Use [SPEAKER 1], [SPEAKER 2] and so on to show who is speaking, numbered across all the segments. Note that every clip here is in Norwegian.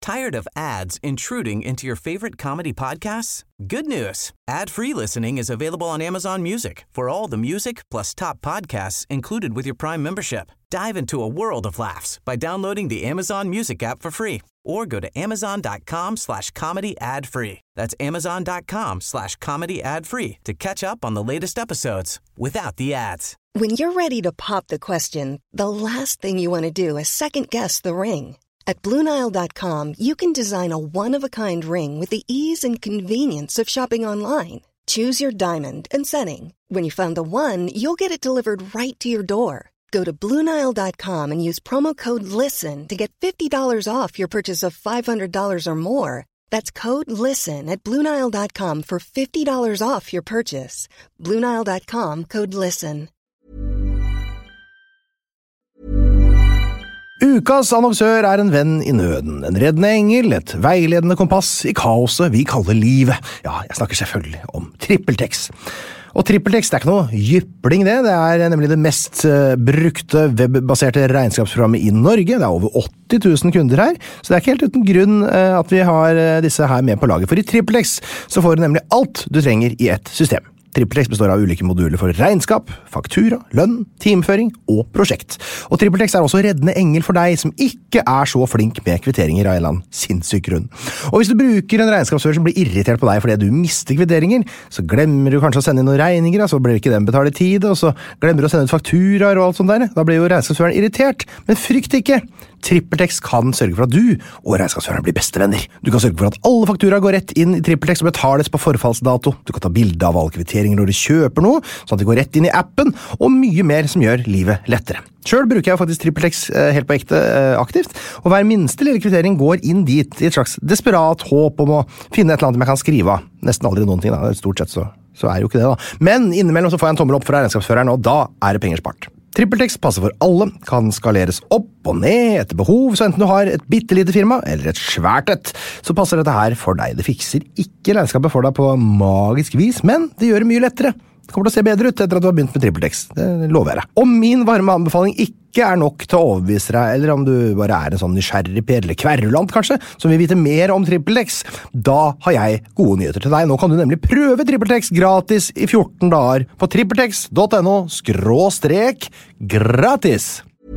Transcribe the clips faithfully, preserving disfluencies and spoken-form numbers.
[SPEAKER 1] Tired of ads intruding into your favorite comedy podcasts? Good news. Ad-free listening is available on Amazon Music for all the music plus top podcasts included with your Prime membership. Dive into a world of laughs by downloading the Amazon Music app for free or go to amazon.com slash comedy ad-free. That's amazon.com slash comedy ad-free to catch up on the latest episodes without the ads.
[SPEAKER 2] When you're ready to pop the question, the last thing you want to do is second-guess the ring. At Blue Nile dot com, you can design a one-of-a-kind ring with the ease and convenience of shopping online. Choose your diamond and setting. When you find the one, you'll get it delivered right to your door. Go to Blue Nile dot com and use promo code LISTEN to get fifty dollars off your purchase of five hundred dollars or more. That's code LISTEN at Blue Nile dot com for fifty dollars off your purchase. Blue Nile dot com, code LISTEN.
[SPEAKER 3] Ukas annonsør er en venn i nøden, en reddende engel, et veiledende kompass i kaoset vi kaller livet. Ja, jeg snakker selvfølgelig om TrippelTex. Og TrippelTex er ikke noe jypling det, det er nemlig det mest brukte webbaserte regnskapsprogrammet i Norge. Det er over åtti tusen kunder her, så det er ikke helt uten grunn at vi har disse her med på laget. For i TrippelTex så får du nemlig alt du trenger i ett system. TrippelTex består av ulike moduler for regnskap, faktura, lønn, timeføring og prosjekt. Og TrippelTex er også reddende engel for deg som ikke er så flink med kvitteringer av en eller annen sinnssyk grunn. Og hvis du bruker en regnskapsfører som blir irritert på deg fordi du mister kvitteringer, så glemmer du kanskje å sende inn noen regninger, så blir ikke den betalt i tide, og så glemmer du å sende ut fakturaer og alt sånt der. Da blir jo regnskapsføreren irritert, men frykt ikke! TrippelTex kan sørge for at du og regnskapsføreren blir bestevenner. Du kan sørge for at alle fakturaer går rett inn i TrippelTex og betales på forfallsdato. Du kan ta bilde av alle kvitteringer når du kjøper noe, sånn at de går rett inn i appen, og mye mer som gjør livet lettere. Selv bruker jeg faktisk TrippelTex helt på ekte aktivt, og hver minste lille kvittering går inn dit i et slags desperat håp om å finne et eller annet som jeg kan skrive av. Nesten aldri noen ting, da. Stort sett så, så er jo ikke det da. Men innimellom så får jeg en tommel opp fra regnskapsføreren, og da er det penger spart. TrippelTex passer for alle, kan skaleres opp og ned etter behov, så enten du har et bittelite firma eller et svært et, så passer dette her for deg. Det fikser ikke regnskapet for deg på magisk vis, men det gjør det mye lettere. Det kommer til å se bedre ut etter at du har begynt med TrippelTex, det lover jeg deg. Om min varme anbefaling ikke er nok til å overbevise deg, eller om du bare er en sånn nysgjerrig per eller kverulant kanskje, som vil vite mer om TrippelTex, da har jeg gode nyheter til deg. Nå kan du nemlig prøve TrippelTex gratis i fjorten dager på trippeltex punktum no skråstrek gratis.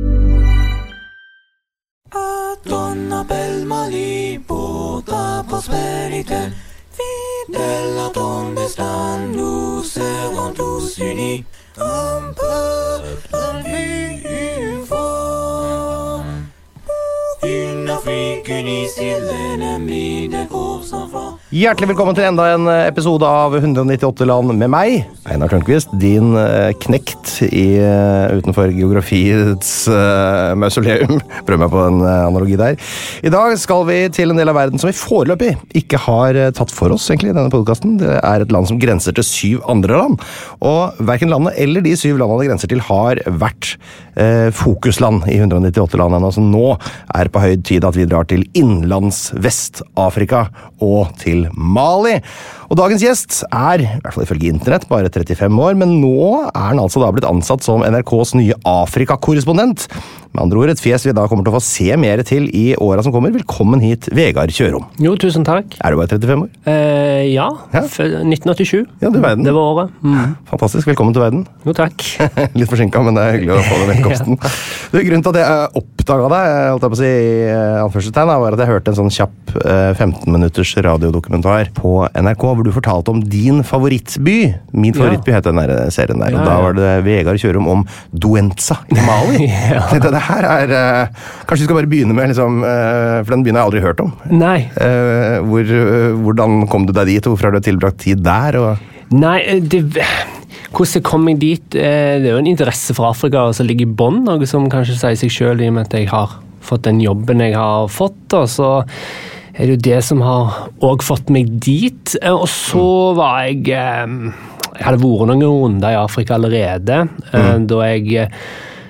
[SPEAKER 4] Donna Belma Libota Prosperité Fidèle à ton destin nous serons tous unis un peu d'un plus fort Une Afrique unie si l'ennemi découvre sans flanc.
[SPEAKER 3] Hjertelig velkommen til enda en episode av hundre nittiåtte land med meg, Einar Tørnquist, din knekt i, utenfor geografiets uh, mausoleum. Prøv meg på en analogi der. I dag skal vi til en del av verden som vi foreløpig ikke har tatt for oss egentlig i denne podcasten. Det er et land som grenser til syv andre land, og hverken landet eller de syv landene det grenser til har vært uh, fokusland i hundre nittiåtte land ennå, så nå er på høy tid at vi drar til innlands Vest-Afrika og til Mali. Og dagens gjest er, i hvert fall ifølge internett, bare trettifem år, men nå er han altså da blitt ansatt som N R K's nye Afrika-korrespondent. Med andre ord, et fjes vi da kommer til å få se mer til i årene som kommer. Velkommen hit, Vegard Kjørom.
[SPEAKER 5] Jo, tusen takk.
[SPEAKER 3] Er du bare trettifem år?
[SPEAKER 5] Eh, ja, ja. nitten åttisju.
[SPEAKER 3] Ja, det er verden.
[SPEAKER 5] Det var året. Mm.
[SPEAKER 3] Fantastisk, velkommen til verden.
[SPEAKER 5] Jo, takk.
[SPEAKER 3] Litt forsinket, men det er hyggelig å få den velkomsten. Ja. Det er grunnen til at jeg oppdaget deg, holdt jeg på å si i anførselstegn, var at jeg hørte en sånn kjapp femten minutters radiodokumentar på N R K, hvor du fortalte om din favorittby. Min favorittby ja. Het den der serien der, og ja, ja. Da var det Vegard Kjørom om Douentza i Mali. Ja. Det her er, uh, kanskje vi skal bare begynne med, liksom, uh, for den byen har jeg aldri hørt om.
[SPEAKER 5] Nei.
[SPEAKER 3] Uh, hvor, uh, hvordan kom du deg dit, og hvorfor har du tilbrakt tid der? Og...
[SPEAKER 5] Nei, det... Hvordan jeg kom meg dit, det er jo en interesse for Afrika som ligger i bånd, noe som kanskje sier seg selv i og med at jeg har fått den jobben jeg har fått, og så er det jo det som har også fått meg dit. Og så var jeg, jeg hadde vært noen runder i Afrika allerede, mm. da jeg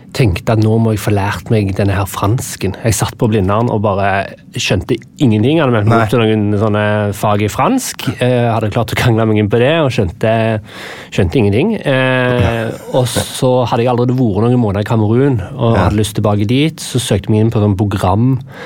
[SPEAKER 5] tenkte at nå må jeg få lært meg denne her fransken. Jeg satt på Blindern og bare skjønte ingenting. Jeg hadde meldt meg opp til noen sånne fag i fransk. Jeg hadde klart å krangle meg inn på det og skjønte, skjønte ingenting. Eh, og så hadde jeg allerede vært noen måneder i Kamerun og ja. hadde lyst tilbake dit. Så søkte jeg meg inn på et program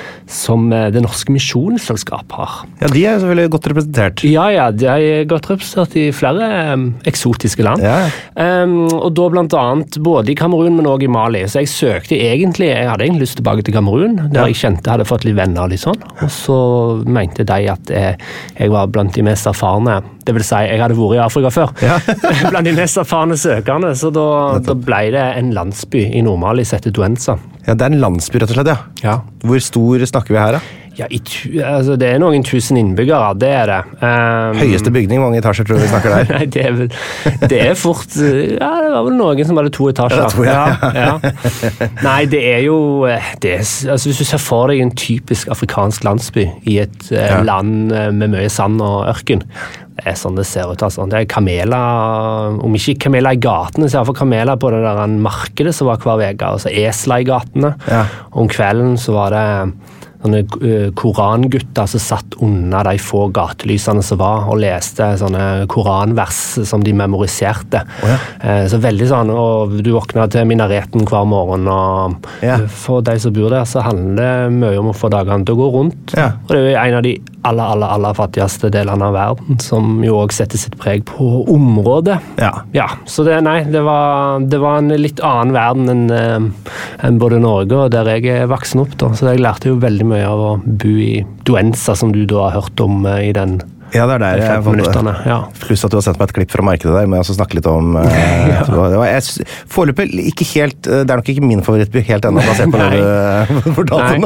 [SPEAKER 5] som Det Norske Misjonsselskap har.
[SPEAKER 3] Ja, de er selvfølgelig godt representert.
[SPEAKER 5] Ja, ja, de er godt representert i flere um, eksotiske land.
[SPEAKER 3] Ja.
[SPEAKER 5] Um, og da blant annet både i Kamerun, men også i Mali. Så jeg søkte egentlig, jeg hadde egentlig lyst tilbake til Kamerun, der ja. jeg kjente jeg hadde fått litt venner og litt sånn. Og så mente de at jeg, jeg var blant de mest erfarne. Det vil si, jeg hadde vært i Afrika før. Ja. Blant de mest erfarne søkerne. Så da, da ble det en landsby i Nord-Mali som heter Douentza.
[SPEAKER 3] Ja, det er en landsby rett og slett, ja.
[SPEAKER 5] ja.
[SPEAKER 3] Hvor stor snakker vi her, da?
[SPEAKER 5] Ja, i tu, altså det er noen tusen innbyggere, det er det. Um,
[SPEAKER 3] Høyeste bygning, mange etasjer tror jeg vi snakker der.
[SPEAKER 5] Nei, det er, vel, det er fort, ja, det var vel noen som hadde to etasjer.
[SPEAKER 3] Ja, to, ja.
[SPEAKER 5] Ja, ja. Nei, det er jo, det er, altså hvis du ser for deg en typisk afrikansk landsby i et ja. land med mye sand og ørken, det er sånn det ser ut, altså. Det er kameler, om ikke kameler i gatene, så er det for kameler på det der markedet som var hver vega, altså esler i gatene. Ja. Om kvelden så var det sånne korangutter som satt under de få gatelysene som var, og leste sånne koranvers som de memoriserte. Oh, ja. Så veldig sånn, og du våkner til minareten hver morgen, og ja. for de som bor der, så handler det mye om å få dagene til å gå rundt. Ja. Og det er jo en av de aller, aller, aller fattigste delene av verden, som jo også setter sitt preg på området. Ja. Ja, så det, nei, det var, det var en litt annen verden enn, enn både Norge, og der jeg er voksen opp da. Så jeg lærte jo veldig mye av å bo i Douentza, som du da har hørt om i den
[SPEAKER 3] ja, det er der jeg minutterne. Ja. Pluss at du har sendt meg et klipp fra markedet der, men jeg også snakke litt om eh, ja. det var, jeg, foreløpig ikke helt, det er nok ikke min favorittby helt ennå, basert på det du fortalte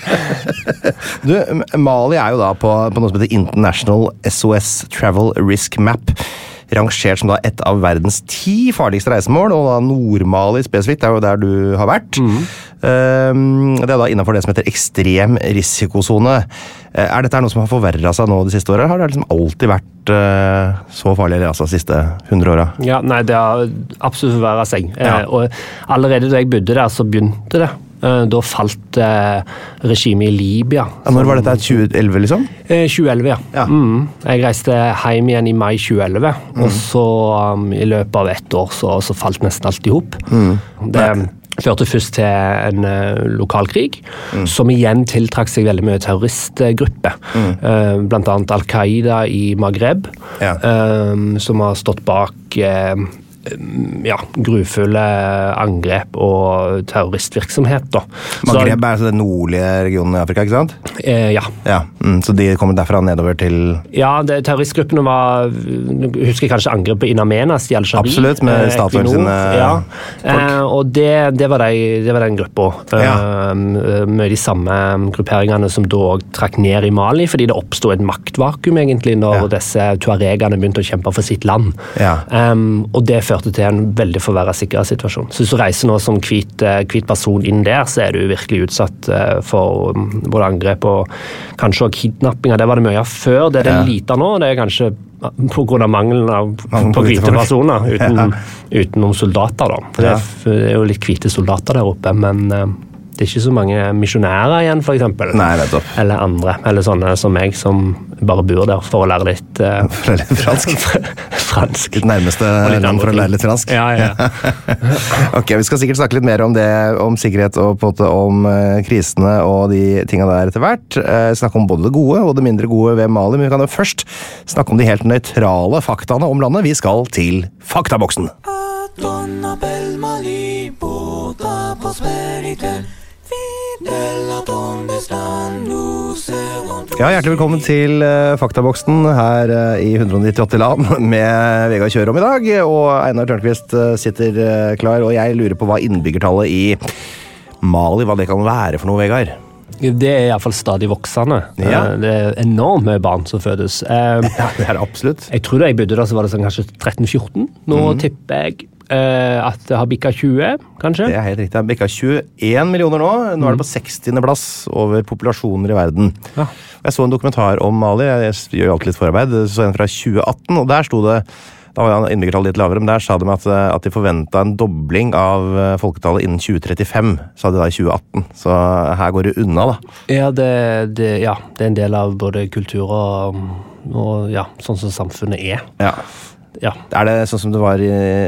[SPEAKER 3] nå. Du, Mali er jo da på, på noe som heter International S O S Travel Risk Map, rangert som da et av verdens ti farligste reisemål, og da Nord-Mali spesifikt, det er jo der du har vært. Mm. Um, det er da innenfor det som heter ekstrem risikosone. Er dette noe som har forverret seg nå de siste årene? Har det liksom alltid vært uh, så farlig, eller altså de siste hundre årene?
[SPEAKER 5] Ja, nei, det har absolutt forverret seg. Ja. Eh, og allerede da jeg bodde der, så begynte det. Da falt eh, regimet i Libya.
[SPEAKER 3] Ja, når var dette? tjue elleve, liksom?
[SPEAKER 5] Eh, tjue elleve, ja. ja. Mm. Jeg reiste hjem igjen i mai tjue elleve, mm. og så um, i løpet av ett år så, så falt nesten alt i hop. Mm. Det førte først til en uh, lokal krig, mm. som igjen tiltrakk seg veldig mye terroristgrupper. Mm. Uh, blant annet Al-Qaida i Maghreb, ja. uh, som har stått bak uh, ja, grufulle angrep og terroristvirksomhet da.
[SPEAKER 3] Maghreb er altså den nordlige regionen i Afrika, ikke sant?
[SPEAKER 5] Eh, ja.
[SPEAKER 3] ja. Mm, så de kommer derfra nedover til...
[SPEAKER 5] Ja, det, terroristgruppene var, husker jeg kanskje angrep på In Amenas i Al-Shari.
[SPEAKER 3] Absolutt, med Statoil sine
[SPEAKER 5] ja. eh, og det, det, var de, det var den gruppa. Ja. Eh, med de samme grupperingene som da trakk ned i Mali, fordi det oppstod et maktvakuum egentlig når ja. disse tuaregene begynte å kjempe for sitt land. Ja. Um, og det førte til en veldig forverret sikkerhetssituasjon. Så hvis du reiser nå som hvit, hvit person inn der, så er du virkelig utsatt for både angrep og kanskje også kidnappinger. Det var det mye av før. Det er det ja. lite nå. Det er kanskje på grunn av mangelen av, på hvite personer, uten, ja. utenom soldater da. Det er, det er jo litt hvite soldater der oppe, men det er ikke så mange misjonærer igjen, for eksempel.
[SPEAKER 3] Nei, nettopp.
[SPEAKER 5] Eller andre, eller sånne som meg, som bare bor der for å lære litt... Uh,
[SPEAKER 3] for å lære litt fransk?
[SPEAKER 5] fransk.
[SPEAKER 3] Ditt nærmeste land for å lære litt fransk?
[SPEAKER 5] Ja, ja.
[SPEAKER 3] Ok, vi skal sikkert snakke litt mer om det, om sikkerhet og på en måte om uh, krisene og de tingene der etter hvert. Uh, snakke om både det gode og det mindre gode ved Mali, men vi kan jo først snakke om de helt nøytrale faktaene om landet. Vi skal til Faktaboksen.
[SPEAKER 4] Donna bel Mali, bota prosperite.
[SPEAKER 3] Ja, hjertelig velkommen til uh, Faktaboksen her uh, i hundre nittiåtte land med Vegard Kjørom i dag, og Einar Tørnquist uh, sitter uh, klar, og jeg lurer på hva innbyggertallet i Mali, hva det kan være for noe, Vegard?
[SPEAKER 5] Det er i hvert fall stadig voksende. Ja. Det er enormt mye barn som fødes.
[SPEAKER 3] Ja, det er det absolutt.
[SPEAKER 5] Jeg tror da jeg bodde der så var det sånn kanskje tretten fjorten. Nå mm. tipper jeg at det har bikket tjue, kanskje?
[SPEAKER 3] Det er helt riktig. Det har bikket tjueen millioner nå. Nå er det på sekstiende plass over populasjoner i verden. Ja. Jeg så en dokumentar om Mali. Jeg gjør alltid litt forarbeid. Så en fra tjue atten, og der sto det Da var innbyggertallet litt lavere, men der sa de at, at de forventet en dobling av folketallet innen tjue trettifem, sa de da i tjue atten. Så her går det unna, da.
[SPEAKER 5] Ja, det, det, ja, det er en del av både kultur og, og ja, sånn som samfunnet er.
[SPEAKER 3] Ja.
[SPEAKER 5] Ja.
[SPEAKER 3] Er det sånn som det var i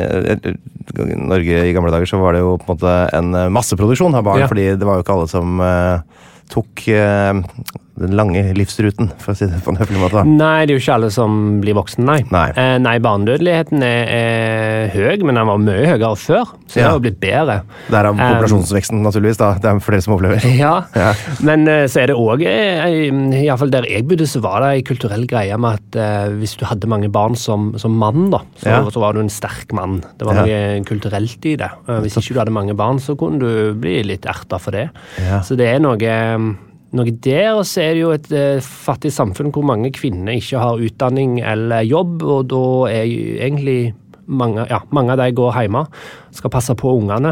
[SPEAKER 3] Norge i gamle dager, så var det jo på en måte en masseproduksjon av barn,
[SPEAKER 5] Ja.
[SPEAKER 3] fordi det var jo ikke alle som uh, tok uh, den lange livsruten, for å si det på en høflig måte. Da.
[SPEAKER 5] Nei, det er jo ikke alle som blir voksne, nei.
[SPEAKER 3] Nei.
[SPEAKER 5] Eh, nei, barnedødeligheten er, er høy, men den var mye høyere før, så det
[SPEAKER 3] Ja.
[SPEAKER 5] har jo blitt bedre.
[SPEAKER 3] Derav populasjonsveksten, naturligvis, da. Det er flere som overlever.
[SPEAKER 5] Ja,
[SPEAKER 3] Ja.
[SPEAKER 5] men eh, så er det også, eh, i hvert fall der jeg bodde, så var det en kulturell greie med at eh, hvis du hadde mange barn som, som mann, da, så,
[SPEAKER 3] Ja.
[SPEAKER 5] så var du en sterk mann. Det var
[SPEAKER 3] Ja.
[SPEAKER 5] noe kulturelt i det. Eh, hvis ikke du hadde mange barn, så kunne du bli litt erta for det.
[SPEAKER 3] Ja.
[SPEAKER 5] Så det er noe... Noe der, og så er det jo et eh, fattig samfunn hvor mange kvinner ikke har utdanning eller jobb, og da er jo egentlig mange, ja, mange av de går hjemme, skal passe på ungene.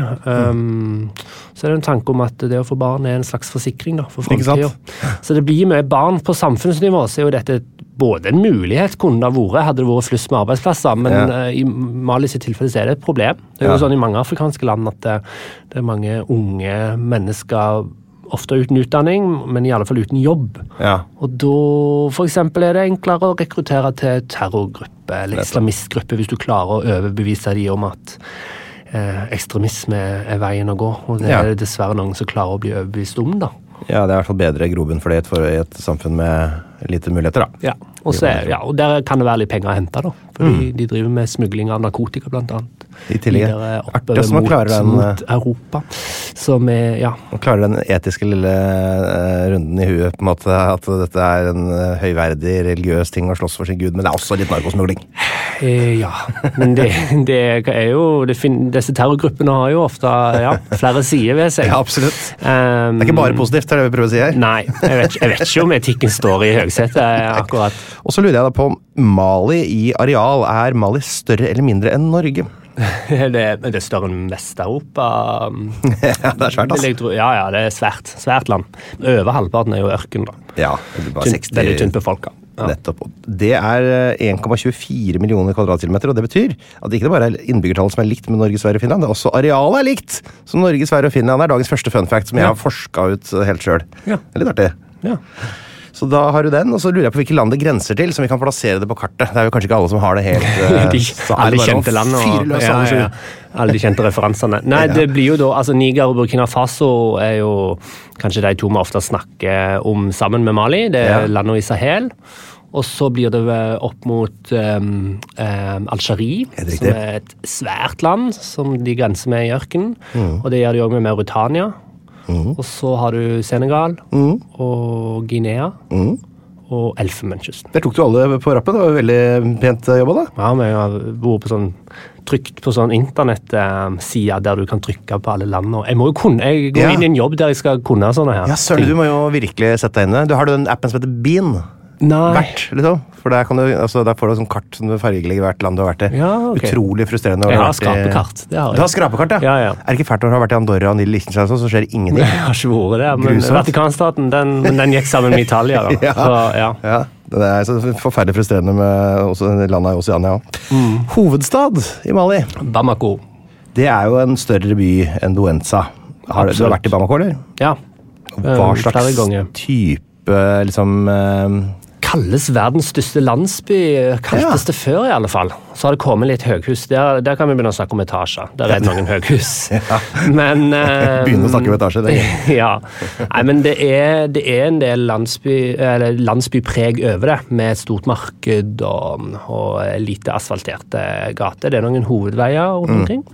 [SPEAKER 5] Um, så er det en tanke om at det å få barn er en slags forsikring da, for
[SPEAKER 3] Ikke sant?
[SPEAKER 5] fremtiden. Så det blir mye barn på samfunnsnivå, så er jo dette både en mulighet kunne det ha vært, hadde det vært flust med arbeidsplasser, men
[SPEAKER 3] Ja.
[SPEAKER 5] uh, i Mali sitt tilfelle så er det et problem. Det er jo
[SPEAKER 3] Ja.
[SPEAKER 5] sånn i mange afrikanske land at det, det er mange unge mennesker ofte uten utdanning, men i alle fall uten jobb.
[SPEAKER 3] Ja.
[SPEAKER 5] Og da for eksempel er det enklere å rekruttere til terrorgruppe eller islamistgruppe hvis du klarer å overbevise de om at eh, ekstremisme er veien å gå. Og det
[SPEAKER 3] Ja.
[SPEAKER 5] er det dessverre noen som klarer å bli overbevist om, da.
[SPEAKER 3] Ja, det er i hvert fall bedre grobunn for det for et samfunn med lite muligheter, da.
[SPEAKER 5] Ja, og, så er, ja, og der kan det være litt penger å hente, da. Fordi de driver med smugling av narkotika, blant annet.
[SPEAKER 3] I tillegg.
[SPEAKER 5] Videre
[SPEAKER 3] Artig
[SPEAKER 5] oppover
[SPEAKER 3] som man
[SPEAKER 5] mot,
[SPEAKER 3] klarer den,
[SPEAKER 5] mot Europa. Som er, ja.
[SPEAKER 3] Man klarer den etiske lille eh, runden i huet, på en måte, at dette er en eh, høyverdig religiøs ting å slåss for sin Gud, men det er også litt narkosmugling.
[SPEAKER 5] Eh, ja, men det, det er jo det fin, disse terrorgruppene har jo ofte ja, flere sider ved seg.
[SPEAKER 3] Ja, absolutt.
[SPEAKER 5] Um,
[SPEAKER 3] Det er ikke bare positivt, det er det vi prøver å si her.
[SPEAKER 5] Nei, jeg vet, jeg vet ikke om etikken står i høgsetet akkurat.
[SPEAKER 3] Og så lurer jeg da på om Mali i areal, er Mali større eller mindre enn Norge?
[SPEAKER 5] Det, det er større enn Vest-Europa.
[SPEAKER 3] Ja, det er svært,
[SPEAKER 5] Vil jeg
[SPEAKER 3] altså.
[SPEAKER 5] tro. Ja, ja, det er svært. Svært land. Over halvparten er jo ørken, da.
[SPEAKER 3] Ja, det er bare
[SPEAKER 5] Tynt,
[SPEAKER 3] seksti
[SPEAKER 5] veldig tynt befolka. Ja.
[SPEAKER 3] Nettopp. Og Det er en komma tjuefire millioner kvadratkilometer, og det betyr at det ikke bare er innbyggertallet som er likt med Norge, Sverige og Finland, det er også arealet er likt! Så Norge, Sverige og Finland er dagens første fun fact som jeg
[SPEAKER 5] Ja.
[SPEAKER 3] har forsket ut helt selv.
[SPEAKER 5] Ja.
[SPEAKER 3] Det er litt artig.
[SPEAKER 5] Ja.
[SPEAKER 3] Så da har du den, og så lurer jeg på hvilke land det grenser til, så vi kan plassere det på kartet. Det er jo kanskje ikke alle som har det helt... eh,
[SPEAKER 5] de,
[SPEAKER 3] så er
[SPEAKER 5] alle
[SPEAKER 3] det bare å
[SPEAKER 5] kjente land og
[SPEAKER 3] fyre løs
[SPEAKER 5] ja,
[SPEAKER 3] alle,
[SPEAKER 5] ja, alle de kjente referansene. Nei,
[SPEAKER 3] Ja.
[SPEAKER 5] det blir jo da altså Niger og Burkina Faso er jo kanskje de to vi ofte snakker om sammen med Mali. Det er
[SPEAKER 3] Ja.
[SPEAKER 5] landet i Sahel. Og så blir det opp mot um, um, Algerie,
[SPEAKER 3] Helt
[SPEAKER 5] som
[SPEAKER 3] riktig.
[SPEAKER 5] er et svært land som de grenser med i ørkenen.
[SPEAKER 3] Mm.
[SPEAKER 5] Og det gjør de også med Mauritania. Og så har du Senegal
[SPEAKER 3] Mm.
[SPEAKER 5] og Guinea
[SPEAKER 3] Mm.
[SPEAKER 5] og Elfenbenskysten.
[SPEAKER 3] Der tok du alle på rappen, det var jo veldig pent eh, jobba da.
[SPEAKER 5] Ja, men jeg har vært på sånn trykt på sånn internettside der du kan trykke på alle land. Og jeg må jo kunne, jeg går
[SPEAKER 3] Ja.
[SPEAKER 5] inn i en jobb der jeg skal kunne sånne her
[SPEAKER 3] Ja, søren,
[SPEAKER 5] ting.
[SPEAKER 3] du må jo virkelig sette deg inn i det. Du har du den appen som heter Bean?
[SPEAKER 5] Nei.
[SPEAKER 3] Hvert, liksom. For der, kan du, altså, der får du sånn kart som du fargelegger hvert land du har vært i.
[SPEAKER 5] Ja, ok.
[SPEAKER 3] Utrolig frustrerende. å
[SPEAKER 5] Jeg
[SPEAKER 3] ha
[SPEAKER 5] har
[SPEAKER 3] vært i-
[SPEAKER 5] skrapekart. Det har jeg.
[SPEAKER 3] Du har skrapekart, ja?
[SPEAKER 5] Ja, ja.
[SPEAKER 3] Er det ikke fælt når du har vært i Andorra og Liechtenstein, så skjer det ingenting?
[SPEAKER 5] Jeg har ikke vært der, men
[SPEAKER 3] Grusomt.
[SPEAKER 5] Vatikanstaten den, den gikk sammen med Italia. Da.
[SPEAKER 3] Ja.
[SPEAKER 5] Så, ja.
[SPEAKER 3] Ja, det er så forferdelig frustrerende med også landet i Oceania.
[SPEAKER 5] Mm.
[SPEAKER 3] Hovedstad i Mali,
[SPEAKER 5] Bamako.
[SPEAKER 3] det er jo en større by enn Douentza. Har du, du har
[SPEAKER 5] Absolutt.
[SPEAKER 3] vært i Bamako, eller?
[SPEAKER 5] Ja.
[SPEAKER 3] Hva
[SPEAKER 5] Eh, flere
[SPEAKER 3] slags
[SPEAKER 5] ganger.
[SPEAKER 3] type, liksom... eh,
[SPEAKER 5] Kalles verdens største landsby, kaltes
[SPEAKER 3] Ja.
[SPEAKER 5] det før i alle fall. Så har det kommet litt høghus. Der, der kan vi begynne å snakke om etasjer. Der er det noen høghus. Men eh,
[SPEAKER 3] Begynne å snakke om etasjer, det er
[SPEAKER 5] ja. Nei, men det er, det er en del landsby, eller landsbypreg over det, med et stort marked og, og lite asfalterte gater. Det er noen hovedveier rundt omkring.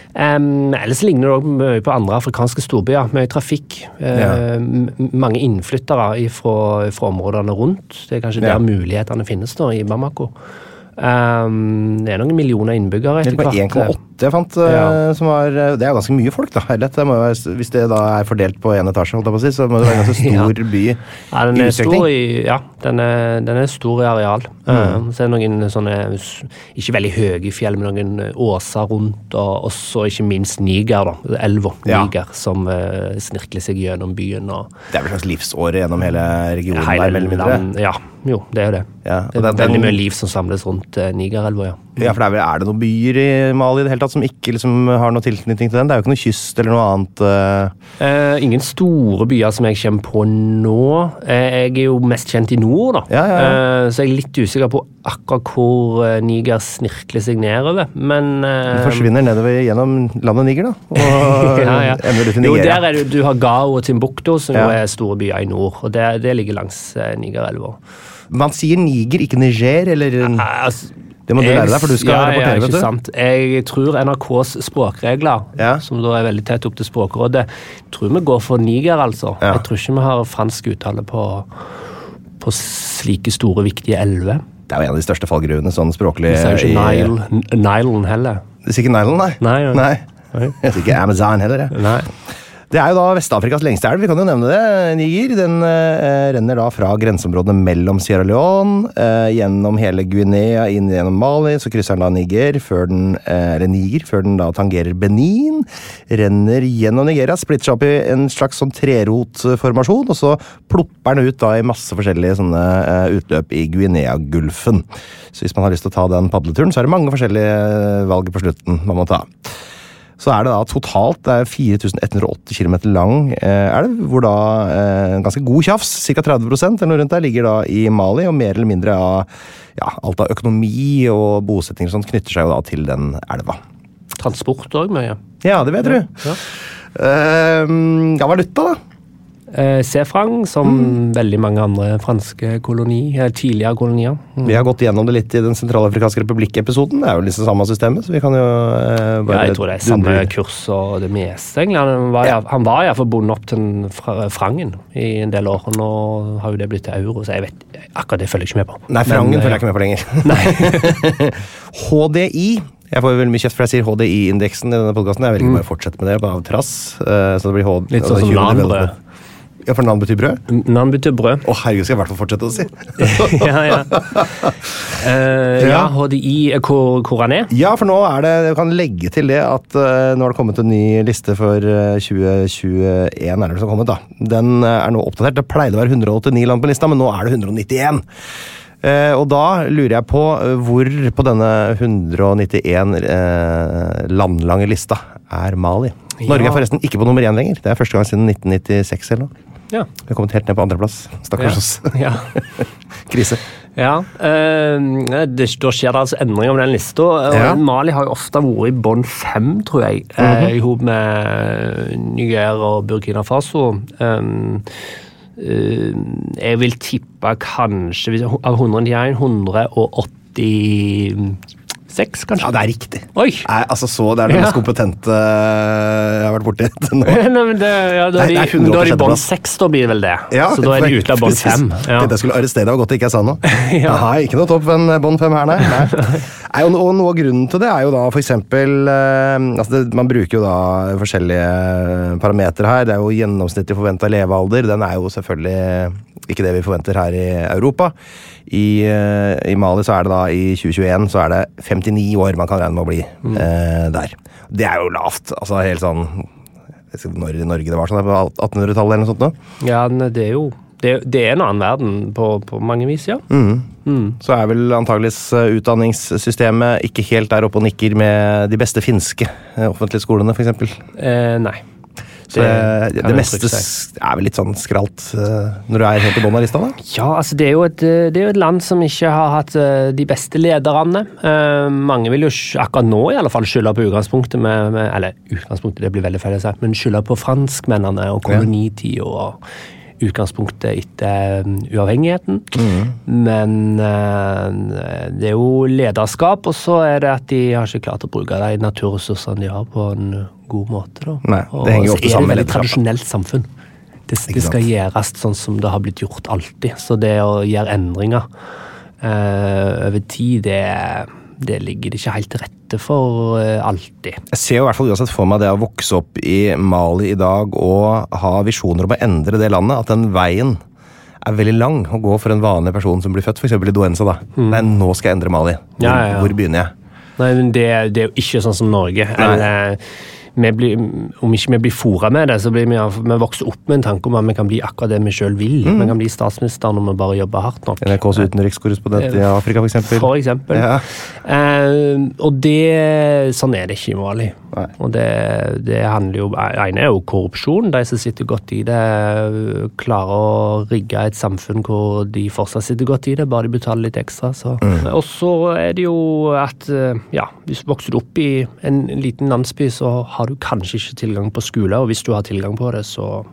[SPEAKER 5] Um, ellers ligner det også mye på andre afrikanske storbyer. Mye trafikk. Eh,
[SPEAKER 3] Ja.
[SPEAKER 5] m- mange innflyttere fra, fra områdene rundt. Det er kanskje
[SPEAKER 3] Ja.
[SPEAKER 5] der mulighetene finnes da, i Bamako. Um, det er noen millioner innbyggere
[SPEAKER 3] Det
[SPEAKER 5] etter
[SPEAKER 3] var en komma
[SPEAKER 5] hvert.
[SPEAKER 3] åtte jeg fant, eh,
[SPEAKER 5] Ja.
[SPEAKER 3] som var, eh, det er ganske mye folk da, Herlighet. Det må jo være, hvis det da er fordelt på en etasje, holdt jeg på å si, så må det være en ganske
[SPEAKER 5] Ja.
[SPEAKER 3] stor by
[SPEAKER 5] Ja, den
[SPEAKER 3] i
[SPEAKER 5] er
[SPEAKER 3] utstrekning.
[SPEAKER 5] stor i, ja, den er, den er stor i areal.
[SPEAKER 3] Mm.
[SPEAKER 5] Uh, så er det noen sånne, s- ikke veldig høye fjell, men noen åser rundt, og også ikke minst Niger, da, elva
[SPEAKER 3] Ja.
[SPEAKER 5] Niger, som uh, snirkler seg gjennom byen. Og
[SPEAKER 3] Det er vel et slags livsåre gjennom hele regionen der,
[SPEAKER 5] hele
[SPEAKER 3] mer eller mindre.
[SPEAKER 5] land, ja, jo, det er jo det.
[SPEAKER 3] Ja, og
[SPEAKER 5] det er
[SPEAKER 3] den- den-
[SPEAKER 5] veldig mye liv som samles rundt uh, Nigerelva, ja.
[SPEAKER 3] Ja, for det er, vel, er det noen byer i Mali i det hele tatt som ikke liksom, har noe tilknytning til den? Det er jo ikke noe kyst eller noe annet. Uh...
[SPEAKER 5] Eh, ingen store byer som jeg kommer på nå. Eh, jeg er jo mest kjent i nord, da.
[SPEAKER 3] Ja, ja, ja.
[SPEAKER 5] Eh, så jeg er litt usikker på akkurat hvor Niger snirkler seg nedover. Men eh,
[SPEAKER 3] Det forsvinner nedover gjennom landet Niger, da. Og
[SPEAKER 5] ja, ja.
[SPEAKER 3] ender ut i
[SPEAKER 5] Jo,
[SPEAKER 3] Nigeria.
[SPEAKER 5] der er det, du har Gao og Timbuktu, som
[SPEAKER 3] Ja.
[SPEAKER 5] jo er store byer i nord. Og det, det ligger langs eh, Nigerelva.
[SPEAKER 3] Man sier Niger, ikke Niger, eller
[SPEAKER 5] Altså,
[SPEAKER 3] Det må du lære deg, for du skal
[SPEAKER 5] ja,
[SPEAKER 3] rapportere,
[SPEAKER 5] ja,
[SPEAKER 3] vet
[SPEAKER 5] ikke
[SPEAKER 3] du.
[SPEAKER 5] sant. Jeg tror N R K's språkregler,
[SPEAKER 3] Ja.
[SPEAKER 5] som da er veldig tett opp til Språkrådet, tror vi går for Niger, altså.
[SPEAKER 3] Ja.
[SPEAKER 5] Jeg tror ikke vi har fransk uttale på, på slike store, viktige elver.
[SPEAKER 3] Det er jo en av de største fallgruvene, sånn språklig.
[SPEAKER 5] Vi sier jo
[SPEAKER 3] i-
[SPEAKER 5] ikke Nile, Nilen heller.
[SPEAKER 3] Det sier ikke Nilen, nei?
[SPEAKER 5] Nei, ja.
[SPEAKER 3] Nei.
[SPEAKER 5] Nei.
[SPEAKER 3] Jeg sier ikke Amazon heller, jeg.
[SPEAKER 5] Nei.
[SPEAKER 3] Det er jo da Vest-Afrikas lengste elv, vi kan jo nevne det. Niger, den eh, renner da fra grenseområdene mellom Sierra Leone, eh, gjennom hele Guinea, inn gjennom Mali, så krysser den da Niger, før den, eh, eller Niger, før den da tangerer Benin, renner gjennom Nigeria, splitter seg opp i en slags sånn trerotformasjon, og så plopper den ut da i masse forskjellige sånne eh, utløp i Guinea-gulfen. Så hvis man har lyst til å ta den padleturen, så er det mange forskjellige valg på slutten man må ta. Så er det da totalt, det er fire tusen ett hundre åtti kilometer lang eh, elv, hvor da eh, en ganske god tjafs, ca. tretti prosent eller noe rundt der, ligger da i Mali, og mer eller mindre av ja, alt av økonomi og bosetting og sånt knytter seg jo da til den elva.
[SPEAKER 5] Transport også mye.
[SPEAKER 3] Ja, det vet du.
[SPEAKER 5] Ja.
[SPEAKER 3] Eh, ja, valuta da?
[SPEAKER 5] Eh, C-franc, som
[SPEAKER 3] Mm.
[SPEAKER 5] veldig mange andre franske koloni, eh, tidligere kolonier. Mm.
[SPEAKER 3] Vi har gått gjennom det litt i den sentralafrikanske republikk-episoden, det er jo liksom samme systemet, så vi kan jo eh,
[SPEAKER 5] Ja,
[SPEAKER 3] bare...
[SPEAKER 5] jeg tror det er samme kurs og det meste, egentlig. Han var,
[SPEAKER 3] Ja.
[SPEAKER 5] han var i hvert fall bundet opp til den fra- frangen i en del år, og nå har jo det blitt til euro, så jeg vet, akkurat det følger jeg ikke med på.
[SPEAKER 3] Nei, frangen
[SPEAKER 5] Men,
[SPEAKER 3] følger jeg ikke med på lenger. H D I. Jeg får veldig mye kjeft for jeg sier H D I-indeksen i denne podcasten. Jeg vil ikke bare fortsette med det, bare av trass. eh, Så det blir H D I.
[SPEAKER 5] Litt sånn som nanbrød.
[SPEAKER 3] Ja, for navn betyr brød?
[SPEAKER 5] Navn betyr brød.
[SPEAKER 3] Å herregud, skal jeg i hvert fall fortsette å si.
[SPEAKER 5] ja, ja. Eh, ja, H D I, eh, hvor, hvor han er?
[SPEAKER 3] Ja, for nå er det, jeg kan legge til det at uh, nå har det kommet en ny liste for uh, tjue tjueen, er det som har kommet da. Den uh, er nå oppdatert, det pleide å være hundre og åttini land på lista, men nå er det hundre og nittien. Uh, og da lurer jeg på uh, hvor på denne hundre og nittien uh, landlange lista er Mali. Norge er forresten ikke på nummer én lenger, det er første gang siden nitten nittiseks eller noe.
[SPEAKER 5] Ja.
[SPEAKER 3] Vi har kommet helt ned på andreplass. Stakkars oss.
[SPEAKER 5] Ja.
[SPEAKER 3] Krise.
[SPEAKER 5] Ja, eh, det, da skjer det altså endringer med den lista. og
[SPEAKER 3] Ja.
[SPEAKER 5] Mali har jo ofte vært i bånd fem, tror jeg, eh, i hop med Niger og Burkina Faso. Um, eh, jeg vil tippe kanskje hvis- av hundre og nittien, hundre og åttiseks, kanskje.
[SPEAKER 3] Ja, det er riktig.
[SPEAKER 5] Oi!
[SPEAKER 3] Nei, altså så, det er det
[SPEAKER 5] Ja.
[SPEAKER 3] mest kompetente jeg har vært borti til nå.
[SPEAKER 5] Nei, men det, ja, da
[SPEAKER 3] Nei,
[SPEAKER 5] er
[SPEAKER 3] det er
[SPEAKER 5] de, da er de i bånd
[SPEAKER 3] hundre og åttisjette plass.
[SPEAKER 5] seks, da blir det vel det.
[SPEAKER 3] Ja,
[SPEAKER 5] så da er de ute av bånd
[SPEAKER 3] precis.
[SPEAKER 5] fem. Ja.
[SPEAKER 3] Tenkte jeg skulle arrestere deg, og godt ikke jeg sa noe.
[SPEAKER 5] Ja.
[SPEAKER 3] Nei, ikke noe topp, men bånd fem her, nei. nei. nei og, og noe av grunnen til det er jo da for eksempel, eh, altså det, man bruker jo da forskjellige parametre her, det er jo gjennomsnittlig forventet levealder, den er jo selvfølgelig ikke det vi forventer her i Europa. I, eh, i Mali så er det da i tjue tjueen så er det femtini år man kan regne med å bli eh, der. Det er jo lavt, altså helt sånn, jeg vet ikke når i Norge det var sånn, på attenhundretallet eller noe sånt nå.
[SPEAKER 5] Ja, men det er jo det, det er en annen verden på, på mange vis, ja.
[SPEAKER 3] Mm. Så er vel antageligvis eh, utdanningssystemet ikke helt der oppe og nikker med de beste finske eh, offentlige skolene, for eksempel.
[SPEAKER 5] Eh, nei.
[SPEAKER 3] Så det,
[SPEAKER 5] kan
[SPEAKER 3] det
[SPEAKER 5] jeg
[SPEAKER 3] meste
[SPEAKER 5] trygt si.
[SPEAKER 3] s- er vel litt sånn skralt eh, når du er helt i bånn av lista, da?
[SPEAKER 5] Ja, altså det er, jo et, det er jo et land som ikke har hatt eh, de beste lederne. Eh, mange vil jo sk- akkurat nå i alle fall skylde på utgangspunktet med, med eller utgangspunktet, det blir veldig feil å si, men skylde på franskmennene og kolonitida og utgangspunktet etter um, uavhengigheten. Men eh, det er jo lederskap, og så er det at de har ikke klart å bruke de naturressursene de har på en god måte. Da.
[SPEAKER 3] Nei, det
[SPEAKER 5] og
[SPEAKER 3] henger jo
[SPEAKER 5] så
[SPEAKER 3] ofte
[SPEAKER 5] er
[SPEAKER 3] sammen
[SPEAKER 5] det
[SPEAKER 3] med
[SPEAKER 5] et veldig
[SPEAKER 3] lederskap, da.
[SPEAKER 5] tradisjonelt samfunn. Det,
[SPEAKER 3] Ikke
[SPEAKER 5] det skal
[SPEAKER 3] sant.
[SPEAKER 5] gjøres sånn som det har blitt gjort alltid. Så det å gjøre endringer eh, over tid, det, det ligger det ikke helt til rette for eh, alltid.
[SPEAKER 3] Jeg ser jo i hvert fall uansett for meg det å vokse opp i Mali i dag og ha visjoner om å endre det landet, at den veien er veldig lang å gå for en vanlig person som blir født, for eksempel i Douenza da. Nei, nå skal jeg endre Mali. Hvor,
[SPEAKER 5] Ja, ja, ja.
[SPEAKER 3] hvor begynner jeg?
[SPEAKER 5] Nei, men det, det er jo ikke sånn som Norge. Eller, vi blir, om ikke vi blir fôret med det, så blir vi, vi vokser opp med en tanke om at vi kan bli akkurat det vi selv vil. Mm. Vi kan bli statsminister når vi bare jobber hardt nok.
[SPEAKER 3] N R K's utenrikskorrespondent i Afrika, for eksempel.
[SPEAKER 5] For eksempel. Ja. Eh, og det, sånn er det ikke i Mali. Nei. Og det, det handler jo, ene er jo korrupsjon. De som sitter godt i det, klarer å rigge et samfunn hvor de fortsatt sitter godt i det, bare de betaler litt ekstra. Så. Mm. Og så er det jo at, ja, hvis du vokser opp i en liten landsby, så har du kanskje ikke tilgang på skole, og hvis du har tilgang på det, så,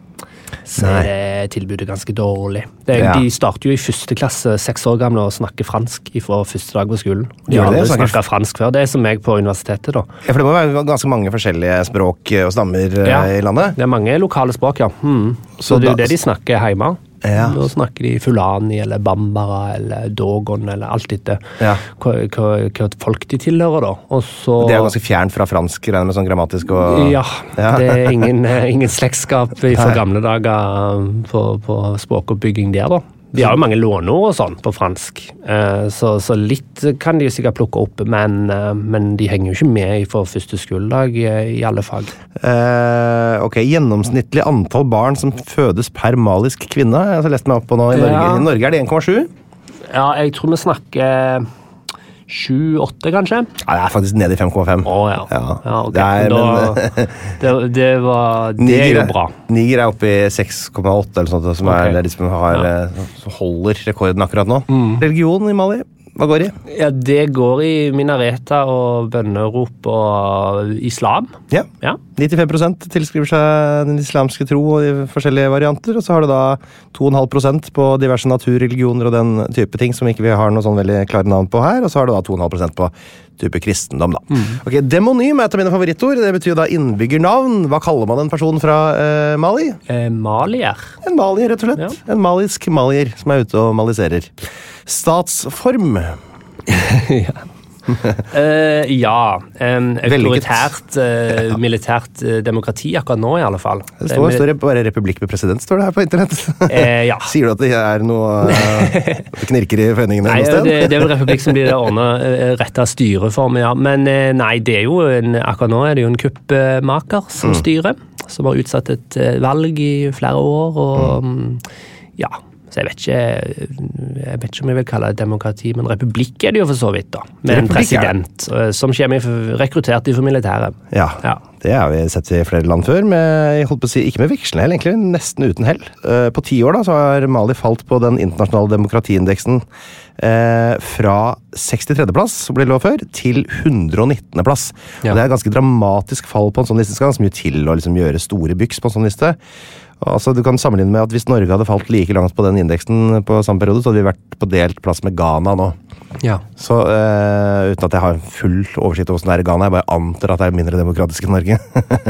[SPEAKER 5] så er tilbudet ganske dårlig. Det, ja. De starter jo i første klasse, seks år gamle, og snakker fransk fra første dag på skolen. De har aldri snakket fransk før. Det er som meg på universitetet, da. Ja, for det må være ganske mange forskjellige språk og stammer ja. I landet? Det er mange lokale språk, ja. Hmm. Så, så det er jo det de snakker hjemme. Ja. Da snakker de fulani, eller bambara, eller dogon, eller alt etter ja. hva, hva, hva folk de tilhører da. Og så, det er jo ganske fjernt fra fransk, med sånn grammatisk og... Ja, ja. Det er ingen, ingen slektskap fra gamle dager på, på språkoppbygging der da. De har jo mange låneord og sånn på fransk, så, så litt kan de sikkert plukke opp, men, men de henger jo ikke med for første skoledag i alle fag. Eh, ok, gjennomsnittlig antall barn som fødes per malisk kvinne, jeg har lest meg opp på nå i Norge. Ja. I Norge er det en komma sju? Ja, jeg tror vi snakker sju åtte kanskje? Ja, det er faktisk nede i fem komma fem. Å oh, ja. Ja. Ja, okay. Det er, da, men, det, det, var, det Niger, er jo bra. Niger er oppe i seks komma åtte eller sånt, som okay. er de som, har, ja. som holder rekorden akkurat nå. Mm. Religion i Mali, hva går i? Ja, det går i minareter og bønnerop og islam. Ja, ja. nittifem prosent tilskriver seg den islamske tro og de forskjellige varianter, og så har du da to komma fem prosent på diverse naturreligioner og den type ting som ikke vi har noe sånn veldig klare navn på her, og så har du da to komma fem prosent på type kristendom da. Mm. Ok, demonym er et av mine favorittord, det betyr da innbyggernavn. Hva kaller man en person fra eh, Mali? Eh, malier. En malier, rett og slett. Ja. En malisk malier som er ute og maliserer. Statsform. Ja. uh, ja, um, autoritært uh, militært uh, demokrati akkurat nå i alle fall. Det står, står det bare republikk med president, står det her på internett. uh, ja. Sier du at det er noe uh, knirker i føyningene? Nei, det, det er vel republikk som blir det ordnet uh, rett av styreform, ja. Men uh, nei, det er jo en, akkurat nå er det jo en kuppmaker som mm. styrer, som har utsatt et uh, valg i flere år, og um, ja, så jeg vet ikke, jeg vet ikke om jeg vil kalle det demokrati, men republikk er det jo for så vidt da, med en president som kommer rekruttert for militæret. Ja, ja, det har vi sett i flere land før, med, jeg holdt på å si, ikke med vekslende hell, egentlig, nesten uten hell. På ti år da, så har Mali falt på den internasjonale demokratiindeksen eh, fra sekstitredje plass, som ble lov før, til hundre og nittende plass. Ja. Og det er et ganske dramatisk fall på en sånn liste, som jo til å liksom gjøre store byks på en sånn liste. Altså, du kan sammenligne med at hvis Norge hadde falt like langt på den indeksen på samme periode, så hadde vi vært på delt plass med Ghana nå. Ja. Så uh, uten at jeg har full oversikt over hvordan det er i Ghana, jeg bare antar at det er mindre demokratisk enn Norge.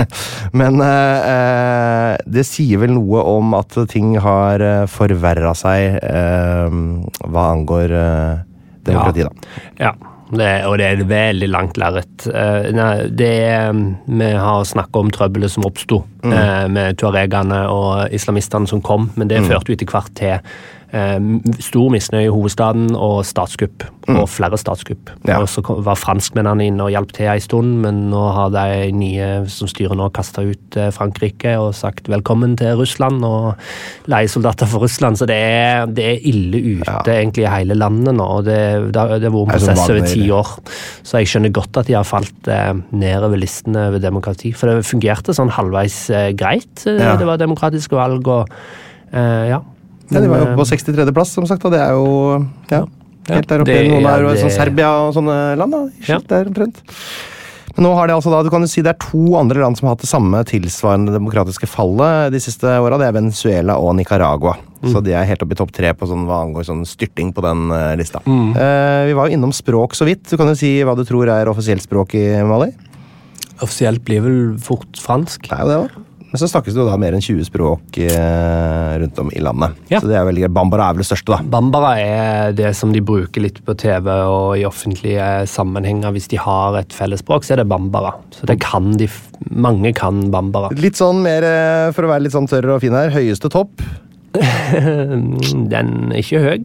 [SPEAKER 5] Men uh, uh, det sier vel noe om at ting har uh, forverret seg uh, hva angår uh, demokrati, ja. Da. Ja. Det, og det er veldig langt lerret. Uh, det vi har snakket om trøbbelet som oppstod mm. uh, med tuaregene og islamistene som kom, men det mm. førte jo etter hvert til uh, stor misnøye i hovedstaden og statskupp, mm. og flere statskupp. Ja. Og så var franskmennene inne og hjalp til en stund, men nå har de nye som styrer nå kastet ut uh, Frankrike og sagt velkommen til Russland og leiesoldater for Russland, så det er, det er ille ute ja. Egentlig i hele landet nå, og det, det, det var en prosess over ti år. Så jeg skjønner godt at de har falt eh, ned over listene over demokrati, for det fungerte sånn halvveis eh, greit. Ja. Det var demokratiske valg, og eh, ja. Men, ja, de var jo på sekstitredje plass, som sagt, og det er jo ja, helt der oppe i noen der, det... sånn Serbia og sånne land, da. Helt ja. Der omtrent. Men nå har det altså da, du kan jo si det er to andre land som har hatt det samme tilsvarende demokratiske fallet de siste årene, det er Venezuela og Nicaragua. Mm. Så de er helt oppe i topp tre på sånn, hva angår sånn styrting på den uh, lista. Mm. Uh, vi var jo innom språk så vidt. Du kan jo si hva du tror er offisielt språk i Mali? Offisielt blir vel fort fransk. Det er jo det også. Men så snakkes det jo da mer enn tjue språk uh, rundt om i landet. Ja. Så det er veldig greit. Bambara er vel det største da. Bambara er det som de bruker litt på T V og i offentlige sammenhenger. Hvis de har et fellesspråk, så er det Bambara. Så det kan de, mange kan Bambara. Litt sånn mer, for å være litt sånn tørr og fin her, høyeste topp? Den er ikke høy.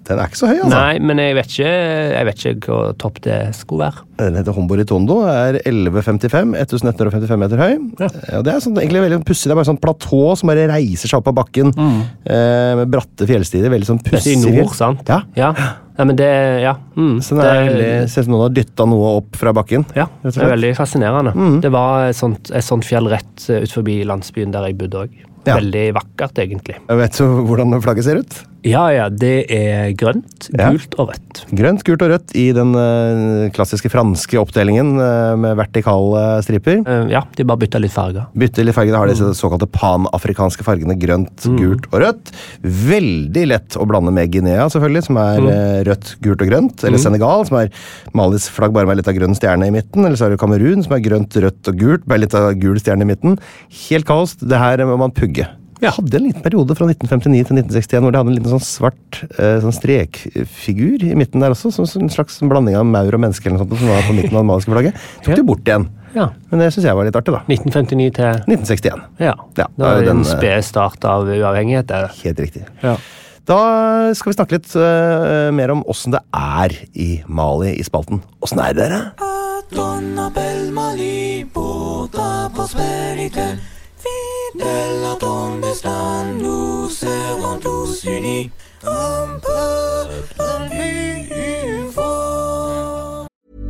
[SPEAKER 3] Den er ikke så høy, altså.
[SPEAKER 5] Nei, men jeg vet ikke, jeg vet ikke hvor topp det skulle være.
[SPEAKER 3] Den heter Hombo Ritondo, er elleve femtifem, elleven femtifem meter høy. Ja. Og det er sånn, egentlig veldig pussig, det er bare sånn platå som bare reiser seg opp av bakken, mm. eh, med bratte fjellstider, veldig sånn pussig.
[SPEAKER 5] Dette er i nord, sant?
[SPEAKER 3] Ja.
[SPEAKER 5] Ja. Ja, men det, ja. Mm,
[SPEAKER 3] så det er veldig, ser ut som noen har dyttet noe opp fra bakken.
[SPEAKER 5] Ja, det er veldig fascinerende. Mm. Det var et sånt, et sånt fjell rett ut forbi landsbyen der jeg bodde også. Ja. Veldig vakkert, egentlig.
[SPEAKER 3] Jeg vet du hvordan flagget ser ut?
[SPEAKER 5] Ja, ja, det er grønt, gult ja. og rødt.
[SPEAKER 3] Grønt, gult og rødt i den uh, klassiske franske oppdelingen uh, med vertikale striper.
[SPEAKER 5] Uh, ja, de bare bytter litt farger.
[SPEAKER 3] Bytter litt farger, da har de mm. såkalte panafrikanske fargene grønt, mm. gult og rødt. Veldig lett å blande med Guinea, selvfølgelig, som er mm. uh, rødt, gult og grønt. Eller mm. Senegal, som er Malis flagg bare med litt av grønn stjerne i midten. Eller så er det Kamerun, som er grønt, rødt og gult, med litt av gul stjerne i midten. Helt kaos. Det her må man pugge. Jeg hadde en liten periode fra nitten femtini til nitten sekstien hvor det hadde en liten sånn svart eh, sånn strekfigur i midten der også, som en slags blanding av maur og menneske eller noe sånt, som var på midten av det maliske flagget. Tok det bort igjen. Ja. Men det synes jeg var litt artig da.
[SPEAKER 5] nitten femtini til
[SPEAKER 3] nitten sekstien.
[SPEAKER 5] Ja, ja det var den spede start av uavhengighet. Der.
[SPEAKER 3] Helt riktig. Ja. Da skal vi snakke litt uh, mer om hvordan det er i Mali i spalten. Hvordan er det dere?
[SPEAKER 4] Donna Bell Mali, båda prosperité. Fidèle à ton destin, nous serons tous unis. Un peuple une fois.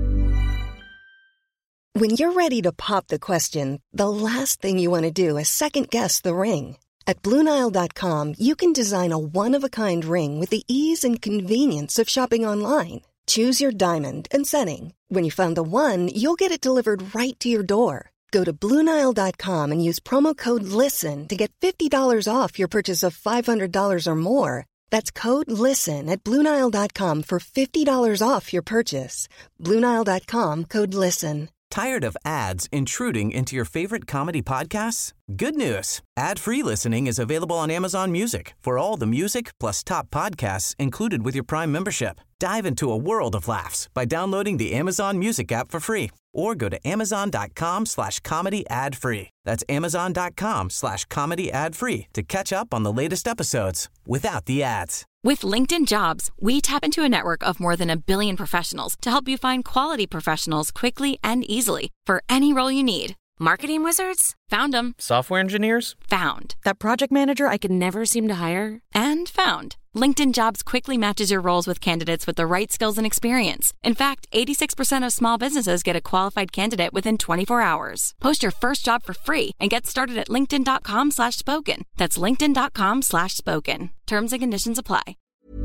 [SPEAKER 2] When you're ready to pop the question, the last thing you want to do is second-guess the ring. At Blue Nile dot com, you can design a one-of-a-kind ring with the ease and convenience of shopping online. Choose your diamond and setting. When you find the one, you'll get it delivered right to your door. Go to Blue Nile dot com and use promo code LISTEN to get fifty dollars off your purchase of five hundred dollars or more. That's code LISTEN at Blue Nile dot com for fifty dollars off your purchase. Blue Nile dot com, code LISTEN.
[SPEAKER 1] Tired of ads intruding into your favorite comedy podcasts? Good news. Ad-free listening is available on Amazon Music for all the music plus top podcasts included with your Prime membership. Dive into a world of laughs by downloading the Amazon Music app for free or go to amazon.com slash comedy ad free. That's amazon.com slash comedy ad free to catch up on the latest episodes without the ads.
[SPEAKER 6] With LinkedIn Jobs, we tap into a network of more than a billion professionals to help you find quality professionals quickly and easily for any role you need. Marketing wizards? Found them.
[SPEAKER 7] Software engineers?
[SPEAKER 6] Found. That project manager I could never seem to hire? And found. LinkedIn Jobs quickly matches your roles with candidates with the right skills and experience. In fact, eighty-six percent of small businesses get a qualified candidate within twenty-four hours. Post your first job for free and get started at linkedin.com slash spoken. That's linkedin.com slash spoken. Terms and conditions apply.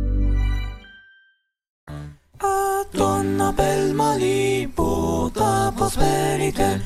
[SPEAKER 4] Donna Bell Mali, båda prosperité.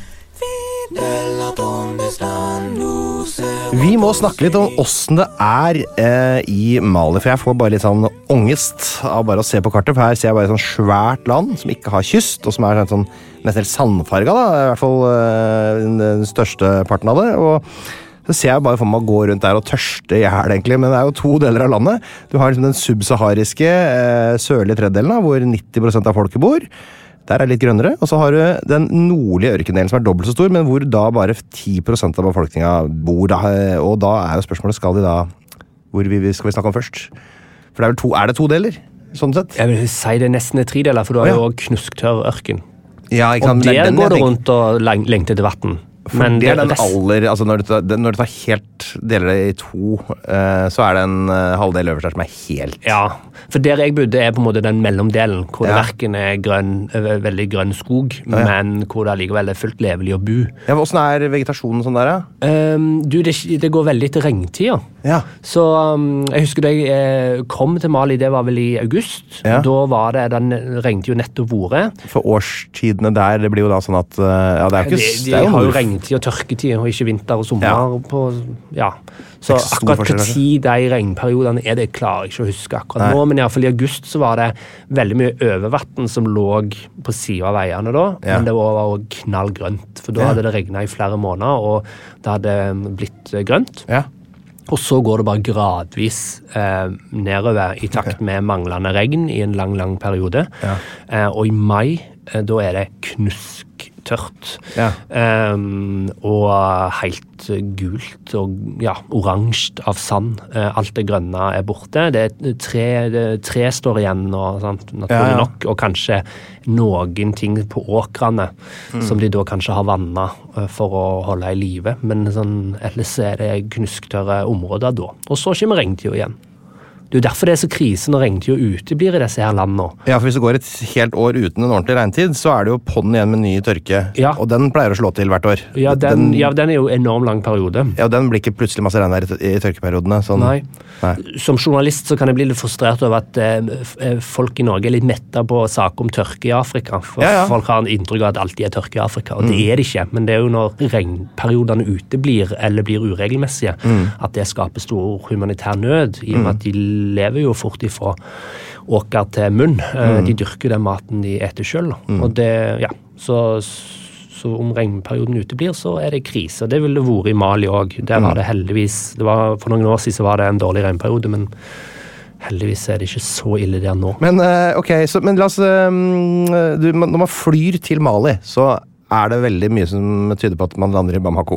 [SPEAKER 3] Vi må snakke litt om hvordan det er eh, i Mali, for jeg får bare litt sånn ångest av bare å se på kartet, for her ser jeg bare et sånn svært land som ikke har kyst, og som er sånn nesten helt sandfarga da, i hvert fall eh, den største parten av det, og så ser jeg bare for meg å gå rundt der og tørste i hjel egentlig, men det er jo to deler av landet. Du har liksom den subsahariske eh, sørlige tredjedelen, da, hvor nitti prosent av folket bor. Der er det litt grønnere, og så har du den nordlige ørkendelen som er dobbelt så stor, men hvor da bare ti prosent av befolkninga bor da, og da er jo spørsmålet, skal de da, hvor vi, skal vi snakke om først? For det er vel to, er det to deler, sånn sett?
[SPEAKER 5] Jeg vil si det nesten er tre deler, for du har ja. jo også knusktørr ørken.
[SPEAKER 3] Ja, ikke sant?
[SPEAKER 5] Og der
[SPEAKER 3] den,
[SPEAKER 5] går det rundt og lengter til vatten.
[SPEAKER 3] For men det er den rest... aller, altså når du, tar, når du tar helt deler det i to, uh, så er det en uh, halvdel øverst der som er helt...
[SPEAKER 5] Ja, for der jeg bodde er på en måte den mellomdelen, hvor ja. det hverken er grønn, veldig grønn skog, ja, ja. men hvor det likevel er fullt levelig å bo.
[SPEAKER 3] Ja, hvordan er vegetasjonen sånn der, ja?
[SPEAKER 5] Um, du, det, det går veldig til regntida. Ja. Så um, jeg husker da jeg kom til Mali, det var vel i august, ja. da var det, den regnet jo nettopp vore.
[SPEAKER 3] For årstidene der, det blir jo da sånn at, uh, ja, det er jo ikke...
[SPEAKER 5] De, de det er jo har jo regntid og tørketid, og ikke vinter og sommer ja. på, ja. Så akkurat hva tid de regnperiodene er det, jeg klarer ikke å huske akkurat Nei. nå, men i hvert fall i august så var det veldig mye overvatten som lå på siden av veiene da, ja. men det var også knallgrønt, for da ja. hadde det regnet i flere måneder, og det hadde blitt grønt. Ja. Og så går det bare gradvis eh, nedover i takt okay. med manglende regn i en lang, lang periode. Ja. Eh, og i mai, eh, da er det knusk tørt.
[SPEAKER 3] Ja.
[SPEAKER 5] Um, og helt gult og ja, oransje av sand. Uh, alt det grønne er borte. Det er tre, det, tre står igjen nå, sant? Naturlig
[SPEAKER 3] Ja, ja.
[SPEAKER 5] nok, og kanskje noen ting på åkrene mm. som de da kanskje har vannet uh, for å holde i live. Men sånn, ellers er det knusktørre områder da. Og så kommer regntida igjen. Det er jo derfor det er så krise når regntida uteblir i disse her landene.
[SPEAKER 3] Ja, for hvis det går et helt år uten en ordentlig regntid, så er det jo på'n igjen med ny tørke.
[SPEAKER 5] Ja.
[SPEAKER 3] Og den pleier å slå til hvert år.
[SPEAKER 5] Ja, den, den, ja, den er jo en enorm lang periode.
[SPEAKER 3] Ja, og den blir ikke plutselig masse regn her i, i tørkeperiodene. Sånn.
[SPEAKER 5] Nei.
[SPEAKER 3] Nei.
[SPEAKER 5] Som journalist så kan jeg bli litt frustrert over at eh, folk i Norge er litt mettet på saker om tørke i Afrika. For
[SPEAKER 3] Ja, ja.
[SPEAKER 5] folk har en inntrykk av at det alltid er tørke i Afrika, og det er det ikke. Men det er jo når regnperiodene uteblir eller blir uregelmessige, at det skaper stor humanitær nød, i og med at de lever jo fort ifra åker til munn. Eh, De dyrker den maten de eter selv. Og det, ja, så... Så om regnperioden uteblir, så er det krise. Det ville det vært i Mali også. Der var det heldigvis, det var, for noen år siden så var det en dårlig regnperiode, men heldigvis er det ikke så ille der nå.
[SPEAKER 3] Men eh, ok, så, men la oss eh, du, man- Når man flyr til Mali, så er det veldig mye som tyder på at man lander i Bamako.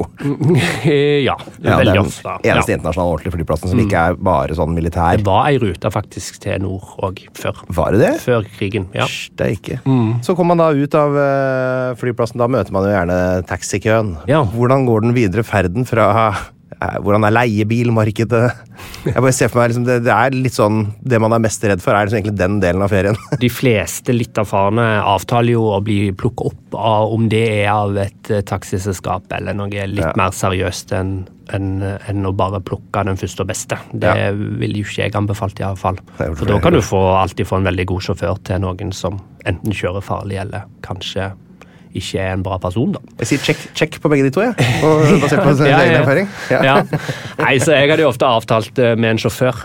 [SPEAKER 5] Ja,
[SPEAKER 3] Ja,
[SPEAKER 5] veldig
[SPEAKER 3] den
[SPEAKER 5] ofte.
[SPEAKER 3] eneste
[SPEAKER 5] Ja.
[SPEAKER 3] internasjonale ordentlige flyplassen som ikke er bare sånn militær.
[SPEAKER 5] Det var en rute faktisk til nord også, før.
[SPEAKER 3] Var det det?
[SPEAKER 5] Før krigen, ja.
[SPEAKER 3] Det er ikke. Så kommer man da ut av eh, flyplassen, da møter man jo gjerne taxikøen.
[SPEAKER 5] Ja.
[SPEAKER 3] Hvordan går den videre ferden fra eh, hvordan er leiebilmarkedet? Jeg bare ser for meg, liksom, det, det er litt sånn, det man er mest redd for, er liksom egentlig den delen av ferien.
[SPEAKER 5] De fleste litt erfarne avtaler jo å bli plukket opp av om det er av et eh, taxiselskap eller noe litt
[SPEAKER 3] Ja.
[SPEAKER 5] mer seriøst enn enn enn å bare plukke den første og beste. Det
[SPEAKER 3] Ja.
[SPEAKER 5] vil jo ikke jeg anbefalt i alle fall.
[SPEAKER 3] Det er jo
[SPEAKER 5] For da
[SPEAKER 3] flere
[SPEAKER 5] kan du
[SPEAKER 3] ganger.
[SPEAKER 5] få, alltid få en veldig god sjåfør til noen som enten kjører farlig eller kanskje ikke er en bra person da.
[SPEAKER 3] Jeg sier check, check på begge de to, jeg. Og basert på sin
[SPEAKER 5] Ja,
[SPEAKER 3] egen
[SPEAKER 5] ja.
[SPEAKER 3] erfaring.
[SPEAKER 5] Ja. Nei, så jeg hadde jo ofte avtalt eh, med en sjåfør.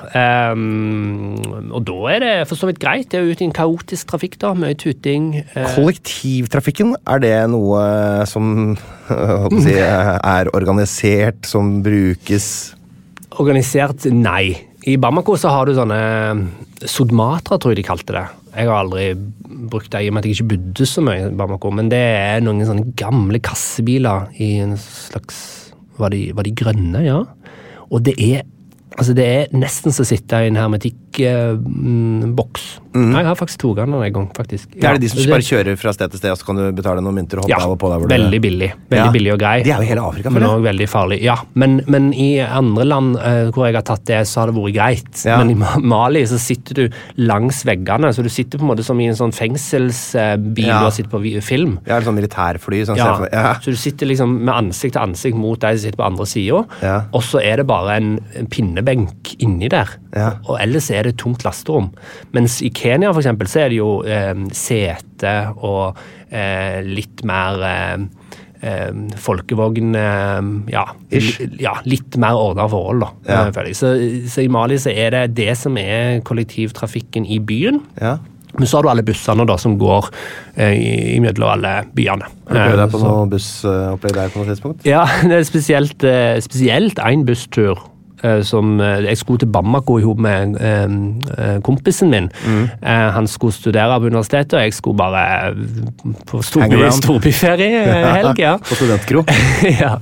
[SPEAKER 5] Um, og da er det for så vidt greit. Det er jo ute i en kaotisk trafikk da, mye tuting. eh,
[SPEAKER 3] Kollektivtrafikken, er det noe som hva skal jeg si, er organisert, som brukes?
[SPEAKER 5] Organisert, nei. I Bamako så har du sånne Sodmatra, tror jeg de kalte det. Jeg har aldri brukt det i og med at jeg ikke bodde så mye i Bamako, men det er noen sånne gamle kassebiler i en slags, var de, var de grønne, ja? Og det er, altså det er nesten så sitter i en hermetikkboks. Mm, Jeg har faktisk tog den en gang, faktisk.
[SPEAKER 3] Det er det de som
[SPEAKER 5] så
[SPEAKER 3] bare kjører fra sted til sted, og så kan du betale noen mynter og hoppe
[SPEAKER 5] Ja,
[SPEAKER 3] av og på der hvor du
[SPEAKER 5] veldig billig. Veldig
[SPEAKER 3] Ja.
[SPEAKER 5] billig og grei.
[SPEAKER 3] Det er jo hele Afrika,
[SPEAKER 5] Men
[SPEAKER 3] føler jeg.
[SPEAKER 5] også veldig farlig. Ja, men, men i andre land eh, hvor jeg har tatt det, så har det vært greit.
[SPEAKER 3] Ja.
[SPEAKER 5] Men i Ma- Mali så sitter du langs veggene, så du sitter på en måte som i en sånn fengselsbil
[SPEAKER 3] Ja.
[SPEAKER 5] du har sittet på vi- film.
[SPEAKER 3] Jeg har et sånn militærfly som
[SPEAKER 5] Ja,
[SPEAKER 3] ser for meg. Ja.
[SPEAKER 5] Så du sitter liksom med ansikt til ansikt mot deg som sitter på andre siden,
[SPEAKER 3] Ja.
[SPEAKER 5] og så er det bare en, en pinnebenk inni der.
[SPEAKER 3] Ja.
[SPEAKER 5] Og ellers er det et tomt lasterom. Mens i Kenya for eksempel, så er det jo eh, sete og eh, litt mer eh, eh, folkevogn eh, ja,
[SPEAKER 3] Ish.
[SPEAKER 5] li, ja, litt mer ordnet forhold da.
[SPEAKER 3] Ja.
[SPEAKER 5] eh, føler jeg. Så, så i Mali så er det det som er kollektivtrafikken i byen.
[SPEAKER 3] Ja.
[SPEAKER 5] Men så har du alle bussene da som går eh, i, i mellom alle byene.
[SPEAKER 3] Har du prøvd deg på
[SPEAKER 5] Eh, så-
[SPEAKER 3] noe bussopplegg der på noe tidspunkt?
[SPEAKER 5] Ja, det er spesielt, eh, spesielt en busstur eh, som eh, jeg skulle til Bamako i hop med eh, eh, kompisen min.
[SPEAKER 3] Mm.
[SPEAKER 5] Eh, han skulle studere på universitetet, og jeg skulle bare eh, på
[SPEAKER 3] Hang
[SPEAKER 5] storby,
[SPEAKER 3] around.
[SPEAKER 5] storbyferie eh, helg, ja.
[SPEAKER 3] På studentkro?
[SPEAKER 5] ja.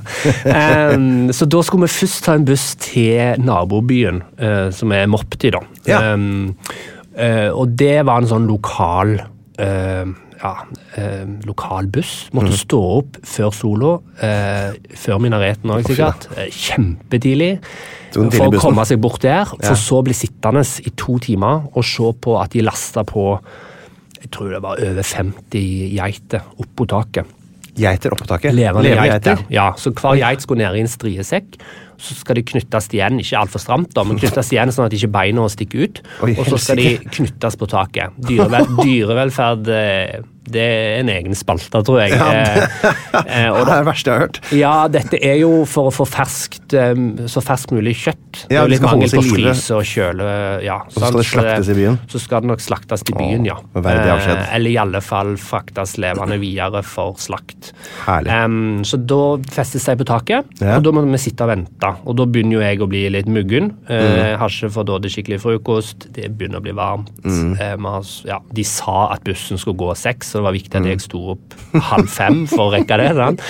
[SPEAKER 5] Em, så da skulle vi først ta en buss til nabobyen, eh, som er Mopti da.
[SPEAKER 3] Ja.
[SPEAKER 5] Em, eh, og det var en sånn lokal eh, ja, eh, lokal buss. Måtte
[SPEAKER 3] Mm.
[SPEAKER 5] stå opp før sola, eh, før minareten også sikkert. Eh, Kjempetidlig.
[SPEAKER 3] Så den
[SPEAKER 5] For
[SPEAKER 3] tidlige
[SPEAKER 5] å
[SPEAKER 3] bussen.
[SPEAKER 5] komme seg bort der, for
[SPEAKER 3] Ja.
[SPEAKER 5] så bli sittende i to timer og se på at de lastet på, jeg tror det var over femti geiter opp på taket.
[SPEAKER 3] Geiter oppå taket?
[SPEAKER 5] Levende geiter.
[SPEAKER 3] geiter.
[SPEAKER 5] Ja, så hver geit skulle ned i en striesekk. Så skal de knyttes igjen, ikke altfor stramt, da, men knyttes igjen sånn at ikke beina stikker ut.
[SPEAKER 3] Oi,
[SPEAKER 5] Og så skal de
[SPEAKER 3] helsike.
[SPEAKER 5] knyttes på taket. Dyrevel, dyrevelferd, eh, det er en egen spalte, tror jeg.
[SPEAKER 3] Ja,
[SPEAKER 5] Eh, eh, og
[SPEAKER 3] Det er det verste jeg har hørt.
[SPEAKER 5] ja, dette er jo for å få ferskt, eh, så ferskt mulig kjøtt. Det
[SPEAKER 3] Ja,
[SPEAKER 5] er jo
[SPEAKER 3] det
[SPEAKER 5] litt
[SPEAKER 3] skal
[SPEAKER 5] mangel
[SPEAKER 3] holdes i
[SPEAKER 5] på
[SPEAKER 3] live.
[SPEAKER 5] fryse og kjøle. Ja,
[SPEAKER 3] Og så skal det slaktes i byen?
[SPEAKER 5] Så skal det nok slaktes i byen, ja.
[SPEAKER 3] med verdig avskjed.
[SPEAKER 5] Eh, eller i alle fall fraktes levende videre for slakt.
[SPEAKER 3] Herlig.
[SPEAKER 5] Em, så da festes jeg på taket,
[SPEAKER 3] Ja.
[SPEAKER 5] og da må vi sitte og vente. Og da begynner jo jeg å bli litt muggen. Eh, har ikke fått da det skikkelig frokost. Det begynner å bli varmt.
[SPEAKER 3] Mm.
[SPEAKER 5] Eh, vi har, ja, de sa at bussen skulle gå seks, så det var viktig at jeg sto opp halv fem for å rekke det. Sånn.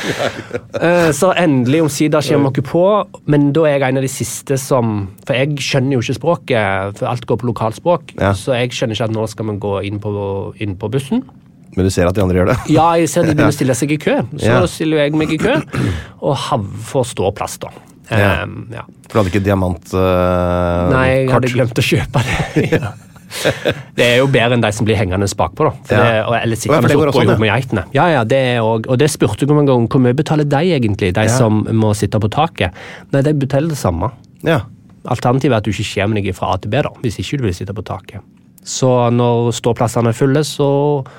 [SPEAKER 5] Uh, så endelig om siden kommer dere på, men da er jeg en av de siste som, for jeg skjønner jo ikke språket, for alt går på lokalspråk, ja. Så jeg skjønner ikke at nå skal man gå inn på, inn på bussen.
[SPEAKER 3] Men du ser at de andre gjør det?
[SPEAKER 5] Ja, jeg ser de begynner å stille seg i kø, så
[SPEAKER 3] ja.
[SPEAKER 5] stiller jeg meg i kø, og får stå plass da.
[SPEAKER 3] Ja.
[SPEAKER 5] Um, ja.
[SPEAKER 3] For du hadde ikke diamant uh,
[SPEAKER 5] Nei, jeg
[SPEAKER 3] kart.
[SPEAKER 5] hadde glemt å kjøpe det. Ja. Det er jo bedre enn de som blir hengende bakpå da. For
[SPEAKER 3] ja.
[SPEAKER 5] det, eller sikkert
[SPEAKER 3] ja,
[SPEAKER 5] oppå jo med geitene. Ja, ja, det er også, og det spurte jeg om en gang, hvor mye betaler de egentlig, de ja. som må sitte på taket? Nei, de betaler det samme.
[SPEAKER 3] Ja.
[SPEAKER 5] Alternativet er at du ikke kommer deg fra A til B da, hvis ikke du vil sitte på taket. Så når ståplassene er fulle, så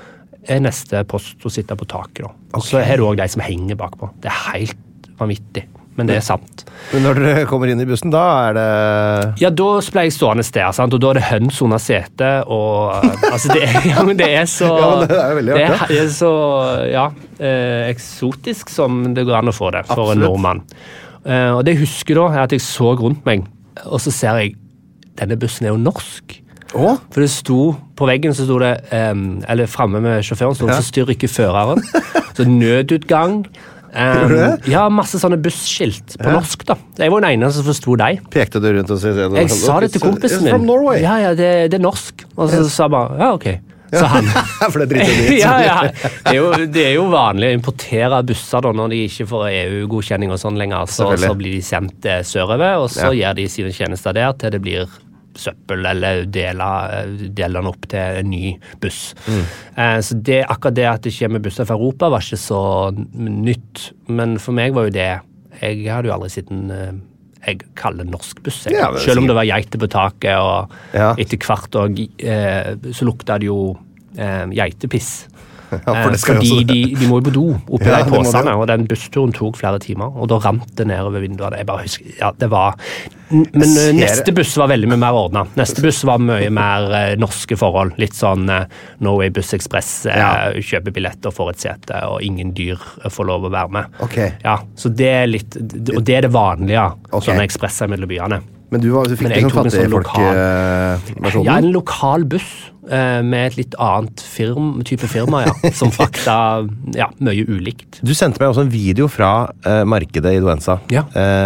[SPEAKER 5] er neste post å sitte på taket da. Og okay. så er det også de som henger bakpå. Det er helt vanvittig. Men det er sant.
[SPEAKER 3] Men når dere kommer inn i bussen, da er det...
[SPEAKER 5] Ja, da ble jeg stående sted, sant? Og da er det høns under setet, og altså det er, ja, men det er så...
[SPEAKER 3] Ja, men det er veldig
[SPEAKER 5] det
[SPEAKER 3] artig.
[SPEAKER 5] Er, det er så, ja, eh, eksotisk som det går an å få det for Absolutt. En nordmann. Eh, og det jeg husker da, er at jeg så rundt meg, og så ser jeg, denne bussen er jo norsk.
[SPEAKER 3] Åh?
[SPEAKER 5] For det sto, på veggen så sto det, um, eller fremme med sjåføren, så, ja. så styrer ikke føreren. Så nødutgang... Um, ja, masse sånne busskilt på ja. norsk da. Jeg var den ene som forstod deg.
[SPEAKER 3] Pekte du rundt og sa det?
[SPEAKER 5] Jeg sa det til kompisen min.
[SPEAKER 3] It's from Norway.
[SPEAKER 5] Ja, ja, det, det er norsk. Og så yes. sa jeg bare, ja, ok. Så
[SPEAKER 3] ja.
[SPEAKER 5] han.
[SPEAKER 3] For det driter du i.
[SPEAKER 5] ja, ja. Det er, jo, det er jo vanlig å importere busser da, når de ikke får E U-godkjenning og sånn lenger. Så, så blir de sendt eh, sørover, og så ja. gjør de sine tjenester der til det blir søppel eller deler, deler den opp til en ny buss. Mm. Eh, så det, akkurat det at det kommer busser fra Europa var ikke så nytt, men for meg var jo det, jeg hadde jo aldri sett en, jeg kaller norsk buss, jeg. Ja, selv om det var geite på taket, og ja. etter hvert og, eh, så lukta det jo eh, geitepiss. Ja, for fordi de, de må jo på do oppi ja, de påsene, og den bussturen tok flere timer, og da rant det ned over vinduet. Jeg bare husker, ja, det var... Men Ser... neste buss var veldig mye mer ordnet. Neste buss var mye mer eh, norske forhold. Litt sånn eh, Norway Buss Express, eh, ja. kjøper billetter for et sete, og ingen dyr får lov å være med.
[SPEAKER 3] Okay.
[SPEAKER 5] Ja, så det er litt, og det er det vanlige, okay. sånne ekspresser mellom byene.
[SPEAKER 3] Men du, var, du fikk ikke sånn fattig folk-versjonen?
[SPEAKER 5] Ja, en lokal buss eh, med et litt annet firm, type firma, ja, som frakta ja, mye ulikt.
[SPEAKER 3] Du sendte meg også en video fra eh, markedet i Douentza.
[SPEAKER 5] Ja.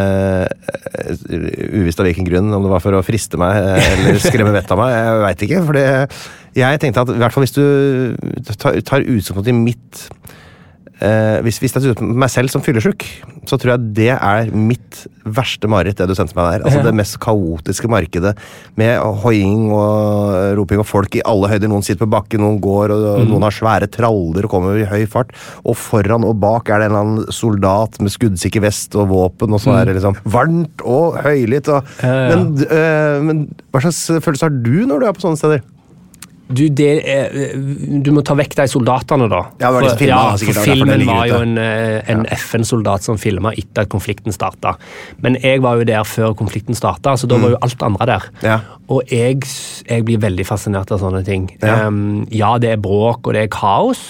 [SPEAKER 3] Eh, uvisst av hvilken grunn, om det var for å friste meg eller skremme vettet av meg, jeg vet ikke, for jeg tenkte at i hvert fall hvis du tar, tar utgangspunkt i mitt Eh, hvis, hvis jeg ser ut på meg selv som fyllesyk, så tror jeg det er mitt verste mareritt, det du sendte meg der. Altså ja. Det mest kaotiske markedet, med hoiing og roping og folk i alle høyder. Noen sitter på bakken, noen går, og mm. noen har svære traller og kommer i høy fart. Og foran og bak er det en eller annen soldat med skuddsikker vest og våpen, og så er det liksom varmt og høylytt. Og, ja, ja. Men, øh, men hva slags følelse har du når du er på sånne steder?
[SPEAKER 5] Du, det er, du må ta vekk de soldatene da.
[SPEAKER 3] Ja, det var liksom
[SPEAKER 5] for, ja,
[SPEAKER 3] sikkert,
[SPEAKER 5] for filmen var jo en, en ja. F N-soldat som filmet etter at konflikten startet. Men jeg var jo der før konflikten startet, så da var jo alt andre der. Ja. Og jeg, jeg blir veldig fascinert av sånne ting. Ja. Um, ja, det er bråk, og det er kaos.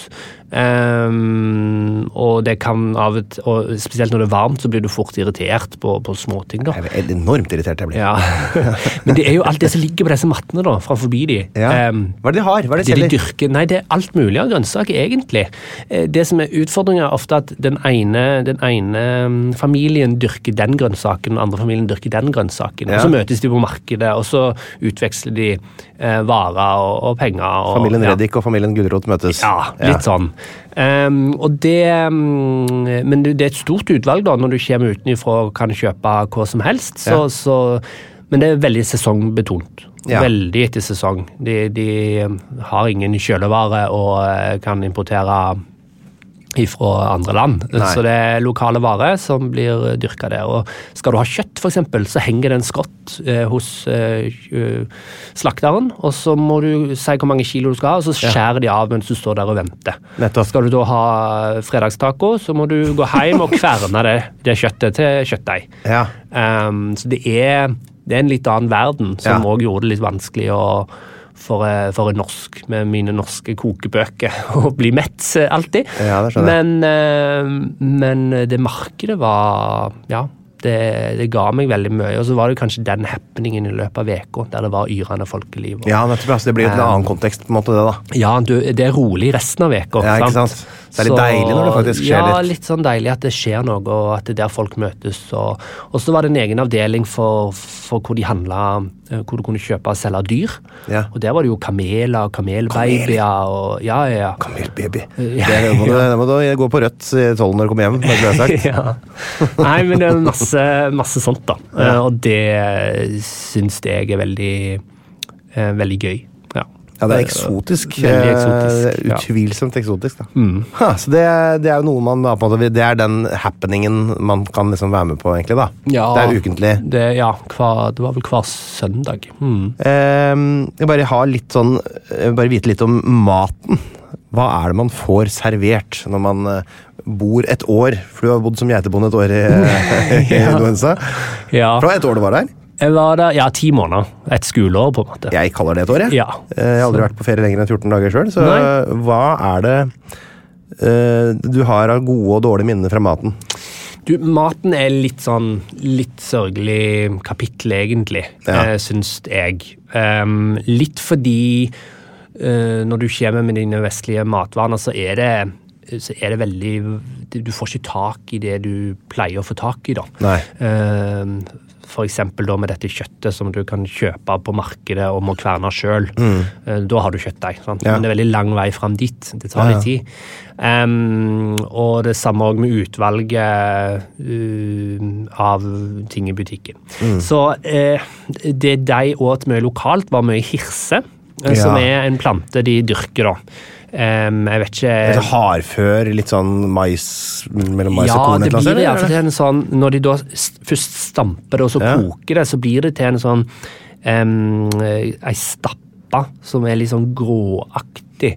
[SPEAKER 5] Um, og det kan av et, og spesielt når det er varmt, så blir du fort irritert på, på småting da.
[SPEAKER 3] Jeg er enormt irritert jeg blir.
[SPEAKER 5] Ja. Men det er jo alt det som ligger på disse mattene da, fra forbi de.
[SPEAKER 3] Ja. Um, Hva er det de har? Hva er det,
[SPEAKER 5] det de dyrker? Nei, det er alt mulig av grønnsaker egentlig. Det som er utfordringen er ofte at den ene, den ene familien dyrker den grønnsaken, den andre familien dyrker den grønnsaken. Ja. Og så møtes de på markedet, og så utveksler de eh, varer og, og penger. Og,
[SPEAKER 3] familien
[SPEAKER 5] ja.
[SPEAKER 3] Reddik og familien Gulrot møtes.
[SPEAKER 5] Ja, litt ja. sånn. Um, og det um, men det er et stort utvalg da når du kommer utenifra og kan kjøpe hva som helst så, ja. så, men det er veldig sesongbetont ja. Veldig etter sesong de, de har ingen kjølevare og kan importere fra andre land. Nei. Så det er lokale varer som blir dyrket der. Og skal du ha kjøtt for eksempel, så henger det en skott eh, hos eh, slakteren, og så må du si hvor mange kilo du skal ha, og så skjærer de av mens du står der og venter. Nettopp. Skal du da ha fredagstaco, så må du gå hjem og kverne det, det kjøttet til kjøttdeig. Ja. Um, så det er, det er en litt annen verden, som også ja. Gjorde det litt vanskelig å For, for en norsk, med mine norske kokebøker, å bli mett alltid. Ja, det skjønner jeg. Men, men det markedet var, ja, det, det ga meg veldig mye, og så var det kanskje den happeningen i løpet av veka, der det var yrende folkeliv. Og,
[SPEAKER 3] ja, nettopp, altså, det blir jo en annen kontekst på en måte det da.
[SPEAKER 5] Ja, du, det er rolig resten av veka.
[SPEAKER 3] Ja, ikke sant? Det er litt så, deilig når det faktisk skjer litt.
[SPEAKER 5] Ja, litt sånn deilig at det skjer noe, og at det er der folk møtes. Og, og så var det en egen avdeling for, for hvor de handlet, hvor du kunne kjøpe og selge dyr.
[SPEAKER 3] Ja.
[SPEAKER 5] Og der var det jo kameler, kamelbabyer, og ja, ja, ja.
[SPEAKER 3] Kamelbaby. Ja. Det, må du, det må du gå på rødt i tolv når du kommer hjem, det har jeg sagt.
[SPEAKER 5] Ja. Nei, men det er masse, masse sånt da. Ja. Og det synes jeg er veldig, veldig gøy.
[SPEAKER 3] Ja, det er eksotisk.
[SPEAKER 5] Veldig eksotisk,
[SPEAKER 3] ja. Utvilsomt eksotisk, da.
[SPEAKER 5] Mm.
[SPEAKER 3] Ha, så det, det er jo noe man, på en måte, det er den happeningen man kan liksom være med på, egentlig, da.
[SPEAKER 5] Ja,
[SPEAKER 3] det er ukentlig.
[SPEAKER 5] Det, ja, hver, det var vel hver søndag. Mm.
[SPEAKER 3] Eh, jeg bare har litt sånn, bare vite litt om maten. Hva er det man får servert når man bor et år? For du har bodd som geitebonde et år i, i Loensa.
[SPEAKER 5] Ja.
[SPEAKER 3] Fra et år du var der?
[SPEAKER 5] Jeg var der, ja, ti måneder. Et skoleår, på en måte.
[SPEAKER 3] Jeg kaller det et år, jeg.
[SPEAKER 5] Ja.
[SPEAKER 3] Jeg har aldri vært på ferie lenger enn fjorten dager selv, så Nei. Hva er det uh, du har av gode og dårlige minner fra maten?
[SPEAKER 5] Du, maten er litt sånn, litt sørgelig kapittel, egentlig, ja. uh, synes jeg. Um, litt fordi uh, når du kommer med dine vestlige matvaner, så er det så er det veldig, du får ikke tak i det du pleier å få tak i da.
[SPEAKER 3] Nei.
[SPEAKER 5] Uh, for eksempel da med dette kjøttet som du kan kjøpe på markedet og må kverne selv.
[SPEAKER 3] Mm.
[SPEAKER 5] Uh, da har du kjøttdeig, sant?
[SPEAKER 3] Ja.
[SPEAKER 5] Men det er veldig lang vei frem dit. Det tar
[SPEAKER 3] ja, ja.
[SPEAKER 5] litt tid. Um, og det samme også med utvalget uh, av ting i butikken. Mm. Så uh, det de åt mye lokalt var mye hirse, uh, ja. som er en plante de dyrker da. Um, jeg vet ikke...
[SPEAKER 3] Er det hardfør, litt sånn mais mellom mais
[SPEAKER 5] ja,
[SPEAKER 3] og korn?
[SPEAKER 5] Ja, det blir det.
[SPEAKER 3] Eller?
[SPEAKER 5] Det en sånn, når de da først stamper det, og så ja. koker det, så blir det til en sånn um, ei stappa som er litt sånn gråaktig.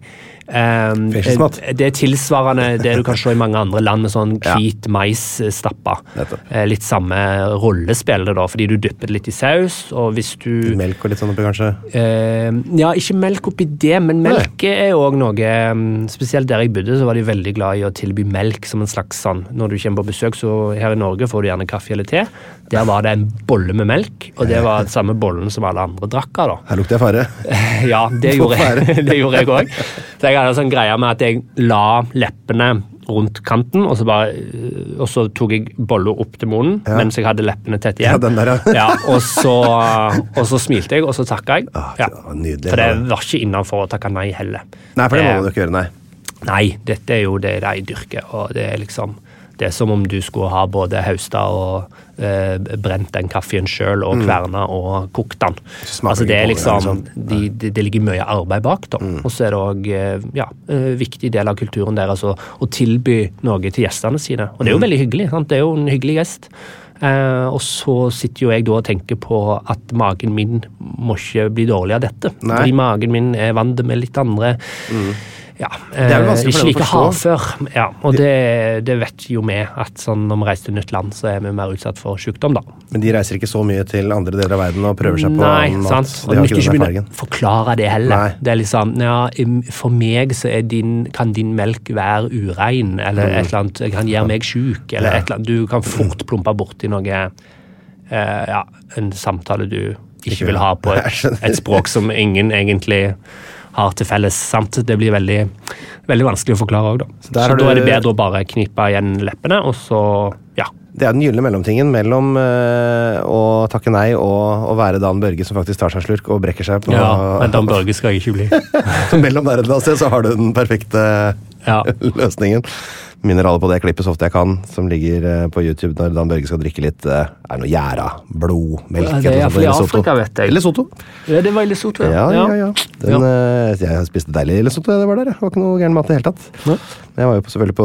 [SPEAKER 5] Um, det er tilsvarende det du kan se i mange andre land med sånn hvit ja. maisstappa. Eh, litt samme rollespill det da, fordi du dypper det litt i saus, og hvis du...
[SPEAKER 3] Litt melk og litt sånn oppi kanskje?
[SPEAKER 5] Eh, ja, ikke melk oppi det, men melk Nei. er jo også noe, spesielt der jeg bodde, så var de veldig glad i å tilby melk som en slags sånn, når du kommer på besøk, så her i Norge får du gjerne kaffe eller te. Der var det en bolle med melk, og det var den samme bollen som alle andre drakka da.
[SPEAKER 3] Her lukter jeg fare.
[SPEAKER 5] Ja, det gjorde jeg, det gjorde jeg også. Så jeg hadde en sånn greie med at jeg la leppene rundt kanten, og så, bare, og så tok jeg bolle opp til munnen, ja. mens jeg hadde leppene tett igjen.
[SPEAKER 3] Ja, den der, ja.
[SPEAKER 5] ja, og, så, og så smilte jeg, og så takket jeg.
[SPEAKER 3] Ah,
[SPEAKER 5] ja.
[SPEAKER 3] nydelig,
[SPEAKER 5] for det var ikke innenfor å takke nei heller.
[SPEAKER 3] Nei, for det må du ikke gjøre, nei.
[SPEAKER 5] Nei, dette er jo det de dyrker, og det er liksom... Det er som om du skulle ha både hausta og eh, brent den kaffen selv, og kverna og kokt den. Altså det er liksom, de, de, det ligger mye arbeid bak da. Mm. Og så er det også, ja, en viktig del av kulturen deres å, å tilby noe til gjestene sine. Og det er jo veldig hyggelig, sant? Det er jo en hyggelig gjest. Eh, og så sitter jo jeg da og tenker på at magen min må ikke bli dårlig av dette.
[SPEAKER 3] Nei.
[SPEAKER 5] Fordi magen min er vant med litt andre... Mm. Ja,
[SPEAKER 3] det er jo vanskelig for
[SPEAKER 5] ikke like havfør. Ja, og det, det vet jo vi at sånn, når vi reiser til nytt land, så er vi mer utsatt for sykdom da.
[SPEAKER 3] Men de reiser ikke så mye til andre deler av verden og prøver seg på
[SPEAKER 5] Nei,
[SPEAKER 3] mat?
[SPEAKER 5] Sant. Og de må ikke begynne å forklare det heller. Nei. Det er liksom, ja, for meg så er din, kan din melk være urein, eller mm. et eller annet, kan gjøre meg syk, eller ja. et eller annet. Du kan fort plumpe bort i noe, uh, ja, en samtale du ikke, ikke vil ha på et, et språk som ingen egentlig... har til felles, sant? Det blir veldig, veldig vanskelig å forklare også, da. Så, så da er det bedre å bare knipe igjen leppene, og så, ja.
[SPEAKER 3] Det er den gylne mellomtingen mellom øh, å takke nei og å være Dan Børge som faktisk tar seg en slurk og brekker seg på...
[SPEAKER 5] Ja, men Dan Børge skal jeg ikke bli.
[SPEAKER 3] Så mellom der et eller annet sted så har du den perfekte ja. løsningen. Minner alle på det klippet så ofte jeg kan, som ligger på YouTube når Dan Børge skal drikke litt, er det noe gjæra, blod, melk...
[SPEAKER 5] Ja, det er iallfall i Afrika, vet jeg.
[SPEAKER 3] I Lesotho.
[SPEAKER 5] Ja, det var i Lesotho, ja.
[SPEAKER 3] Ja, ja, ja. Den, ja. Jeg spiste deilig i Lesotho, det var der. Det var ikke noe gæren mat i hele tatt. Ja. Jeg var jo på, selvfølgelig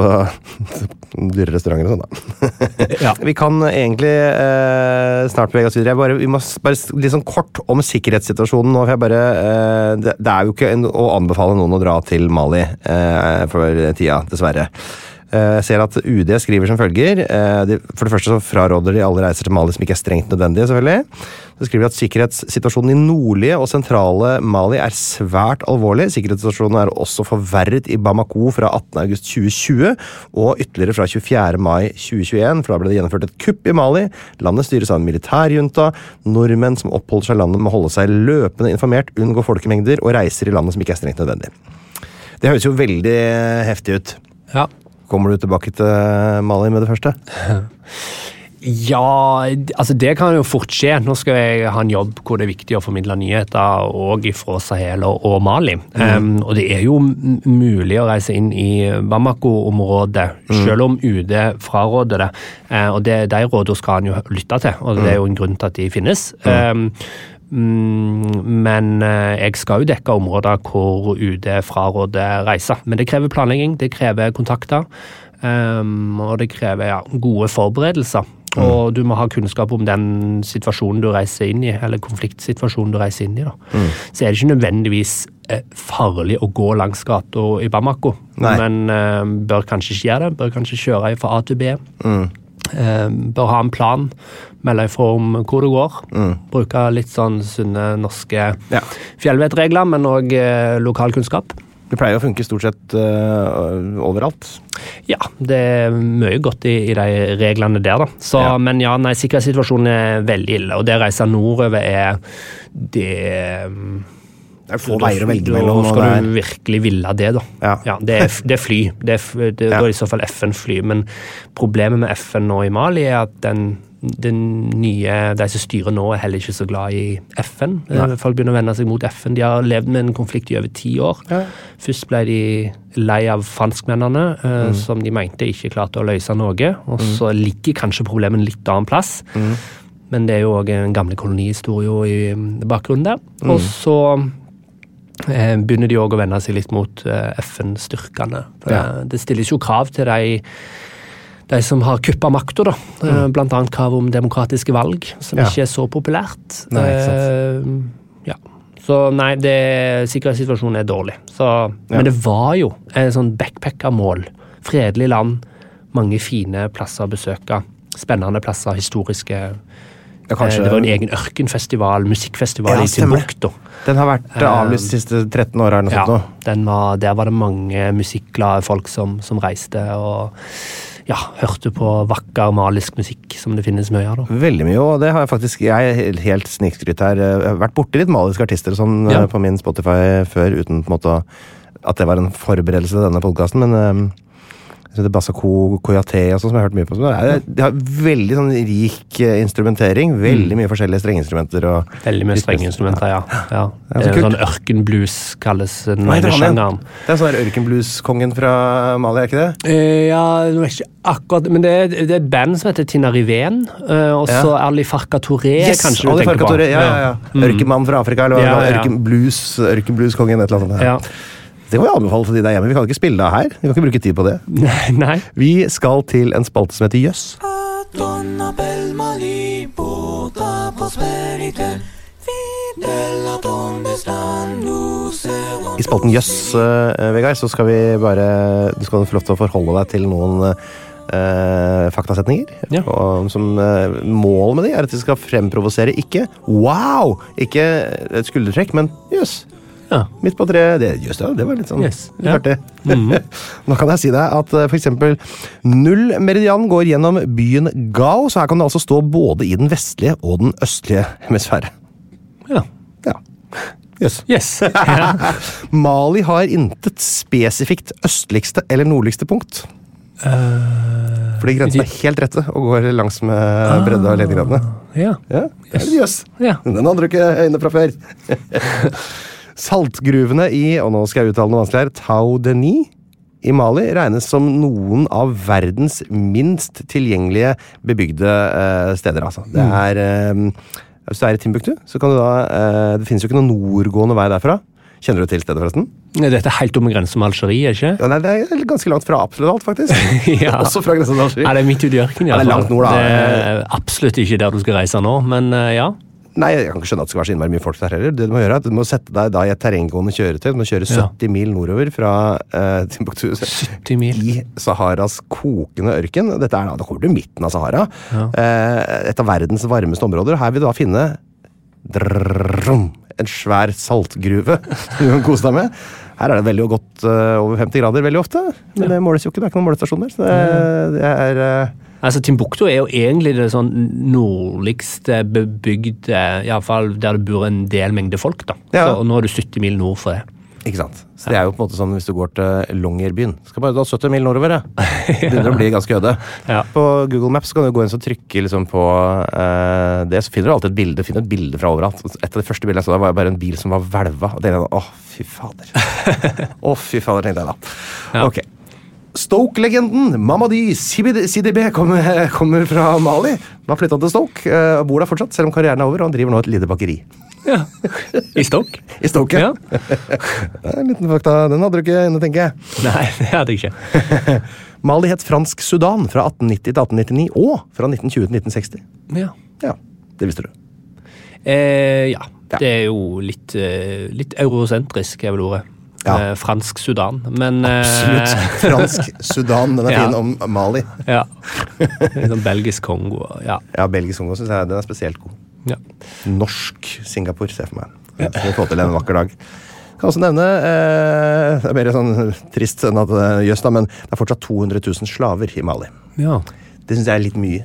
[SPEAKER 3] på dyre restauranter og sånn, da. Ja. Vi kan egentlig eh, snart bevege oss videre. Jeg bare, vi må bare litt sånn kort om sikkerhetssituasjonen nå, for jeg bare... Eh, det, det er jo ikke en, å anbefale noen å dra til Mali eh, for tida, dessverre. Jeg ser at U D skriver som følger. For det første så fraråder de alle reiser til Mali som ikke er strengt nødvendige, selvfølgelig. Så skriver de at sikkerhetssituasjonen i nordlige og sentrale Mali er svært alvorlig. Sikkerhetssituasjonen er også forverret i Bamako fra attende august tjue tjue, og ytterligere fra tjuefjerde mai tjue tjueen, for da ble det gjennomført et kupp i Mali. Landet styres av en militærjunta. Nordmenn som oppholder seg i landet må holde seg løpende informert, unngå folkemengder og reiser i landet som ikke er strengt nødvendig. Det høres jo veldig heftig ut.
[SPEAKER 5] Ja.
[SPEAKER 3] Kommer du tilbake til Mali med det første?
[SPEAKER 5] Ja, altså det kan jo fort skje. Nå skal jeg ha en jobb hvor det er viktig å formidle nyheter og fra Sahel og Mali. Mm. Um, og det er jo mulig å reise inn i Bamako-området, mm. selv om U D fraråder det. Uh, og det, de rådene skal han jo lytte til, og det er jo en grunn til at de finnes. Mm. Um, men uh, jeg skal jo dekke områder hvor U D fraråder reiser. Men det krever planlegging, det krever kontakter, um, og det krever ja, gode forberedelser. Mm. Og du må ha kunnskap om den situasjonen du reiser inn i, eller konfliktsituasjonen du reiser inn i. Da. Mm. Så er det ikke nødvendigvis eh, farlig å gå langs gata i Bamako, Nei. men eh, bør kanskje ikke gjøre det, bør kanskje kjøre fra A til B. Mm. Eh, bør ha en plan, melde ifra om hvor det går, mm. bruke litt sånn sunne norske ja. fjellvettregler, men også eh, lokal kunnskap.
[SPEAKER 3] Det pleier å funke stort sett uh, overalt.
[SPEAKER 5] Ja, det er mye godt i, i de reglene der da. Så, ja. Men ja, nei, sikkerhetssituasjonen er veldig ille, og det å reise nordover er det...
[SPEAKER 3] Det er få veier å velge mellom.
[SPEAKER 5] Da skal du virkelig ville det da.
[SPEAKER 3] Ja.
[SPEAKER 5] Ja, det, er, det er fly. Det er, det, ja. Da er i så fall F N-fly, men problemet med F N nå i Mali er at den den nye, de som styrer nå er heller ikke så glad i F N. Nei. Folk begynner å vende seg mot F N. De har levd med en konflikt i over ti år. Ja. Først ble de lei av franskmennene, mm. som de mente ikke klarte å løse noe, og mm. så ligger kanskje problemet en litt annen plass. Mm. Men det er jo også en gamle kolonihistorie i bakgrunnen der. Mm. Og så eh, begynner de også å vende seg litt mot eh, F N-styrkene. Ja. Det, det stilles jo krav til de De som har kuppet makta, da. Mm. Blant annet krav om demokratiske valg, som ja. ikke er så populært.
[SPEAKER 3] Nei, ikke sant.
[SPEAKER 5] Uh, ja. Så nei, det, sikkerhetssituasjonen er dårlig. Så, ja. Men det var jo en sånn backpackermål. Fredelig land, mange fine plasser å besøke, spennende plasser, historiske. Ja, kanskje... Det var en egen ørkenfestival, musikkfestival ja, i Timbuktu.
[SPEAKER 3] Den har vært avlyst de siste tretten år her.
[SPEAKER 5] Ja, den var, der var det mange musikkglade folk som, som reiste, og ja, hørte på vakker malisk musikk som det finnes mye av da.
[SPEAKER 3] Veldig mye, og det har jeg faktisk, jeg er helt snikskrytt her, jeg har vært borte litt maliske artister og sånn ja. på min Spotify før, uten på en måte at det var en forberedelse til denne podcasten, men det er Bassako, Koyate og sånn som jeg har hørt mye på. De har veldig sånn rik instrumentering, veldig mye forskjellige strengeinstrumenter. Og
[SPEAKER 5] veldig mye strengeinstrumenter, ja. ja. Det er sånn ørkenblues kalles den ene sjangeren.
[SPEAKER 3] Det er sånn ørkenblues-kongen fra Mali, er ikke det?
[SPEAKER 5] Uh, ja, det er ikke akkurat, men det er, det er et band som heter Tinariven, uh, og så ja. Ali Farka Touré,
[SPEAKER 3] yes, kanskje du Ali tenker Farka på. Ja, ja, ja. Mm. Ørkenmann fra Afrika, eller ja, ja. Ørkenblues, ørkenblues-kongen, et eller annet sånt. Ja. Det må vi anbefale til de der hjemme. Vi kan ikke spille det her. Vi kan ikke bruke tid på det.
[SPEAKER 5] Nei, nei.
[SPEAKER 3] Vi skal til en spalte som heter Jøss. I spalten Jøss, uh, Vegard, så skal vi bare... Du skal få lov til å forholde deg til noen uh, faktasetninger. Ja. Og, som uh, mål med de er at de skal fremprovosere ikke wow! Ikke et skuldertrekk, men jøss. Ja. Midt på tre, det, just det, det var litt sånn, yes. ja. det. Mm-hmm. Nå kan jeg si deg at for eksempel null meridian går gjennom byen Gao, så her kan det altså stå både i den vestlige og den østlige hemisfære.
[SPEAKER 5] Ja.
[SPEAKER 3] Ja. Yes.
[SPEAKER 5] Yes.
[SPEAKER 3] Mali har intet spesifikt østligste eller nordligste punkt. Uh, Fordi grensen er helt rette og går langs med uh, bredde og lengdegradene.
[SPEAKER 5] Ja.
[SPEAKER 3] Ja, det er litt jøss.
[SPEAKER 5] Ja.
[SPEAKER 3] Den hadde du ikke øyne fra før. Saltgruvene i, og nå skal jeg uttale noe vanskelig her, Tau Deni i Mali regnes som noen av verdens minst tilgjengelige bebygde uh, steder. Altså. Det er, uh, hvis du er i Timbuktu, så kan du da, uh, det finnes jo ikke noen nordgående vei derfra. Kjenner du til stedet forresten?
[SPEAKER 5] Dette er helt om grensen med Algerie, ikke?
[SPEAKER 3] Ja, nei, det er ganske langt fra absolutt alt, faktisk.
[SPEAKER 5] ja.
[SPEAKER 3] Også fra grensen til Algerie.
[SPEAKER 5] Ja, det er midt ut i ørken, i hvert fall.
[SPEAKER 3] Det er langt nord, da.
[SPEAKER 5] Det er absolutt ikke der du skal reise nå, men uh, ja.
[SPEAKER 3] Nei, jeg kan ikke skjønne at det skal være så innmari mye folk der heller. Det du må gjøre er at du må sette deg da i et terrenggående kjøretøy. Du må kjøre sytti ja. mil nordover fra uh, Timbuktu
[SPEAKER 5] sytti mil.
[SPEAKER 3] I Saharas kokende ørken. Dette er da, da kommer du midten av Sahara. Ja. Uh, et av verdens varmeste områder. Her vil du da finne drrrrum, en svær saltgruve du kan kose deg med. Her er det veldig godt uh, over femti grader veldig ofte, men ja. det måles jo ikke, det er ikke noen målestasjon der. Så det, det er... Uh,
[SPEAKER 5] altså, Timbuktu er jo egentlig det sånn nordligste bebygde, i alle fall der det bor en del mengde folk da. Ja. Så, og nå er du sytti mil nord for det.
[SPEAKER 3] Ikke sant? Så det er jo på en måte sånn hvis du går til Longyearbyen. Skal bare da sytti mil nordover, ja. Det begynner å bli ganske øde. Ja. På Google Maps kan du gå inn og trykke liksom på uh, det, så finner du alltid et bilde, finner et bilde fra overalt. Et av de første bildene jeg så der var bare en bil som var hvelva, og det er åh, fy fader. Åh, fy fader, tenkte jeg da. Ja. Ok. Stoke-legenden Mamadi Sidibé kommer, kommer fra Mali. Han har flyttet til Stoke, uh, bor der fortsatt, selv om karrieren er over, og han driver nå et lite bakeri.
[SPEAKER 5] Ja, i Stoke.
[SPEAKER 3] I Stoke,
[SPEAKER 5] ja.
[SPEAKER 3] En liten fakta, den hadde du ikke inne, tenker jeg.
[SPEAKER 5] Nei, det hadde jeg ikke.
[SPEAKER 3] Mali het Fransk Sudan fra atten nitti til atten nittini, og fra nitten tjue til nitten seksti.
[SPEAKER 5] Ja.
[SPEAKER 3] Ja, det visste du.
[SPEAKER 5] Eh, ja, det er jo litt, litt eurosentrisk, er vel ordet. Ja. Eh, fransk Sudan, men...
[SPEAKER 3] Absolutt,
[SPEAKER 5] eh,
[SPEAKER 3] fransk Sudan, den er ja. fin om Mali.
[SPEAKER 5] Ja, sånn belgisk Kongo, ja.
[SPEAKER 3] Ja, belgisk Kongo synes jeg den er spesielt god. Ja. Norsk Singapore, ser jeg for meg. Ja. Så vi får til en vakker dag. Jeg kan også nevne, eh, det er mer sånn trist enn at det er jøss da, men det er fortsatt to hundre tusen slaver i Mali.
[SPEAKER 5] Ja.
[SPEAKER 3] Det synes jeg er litt mye.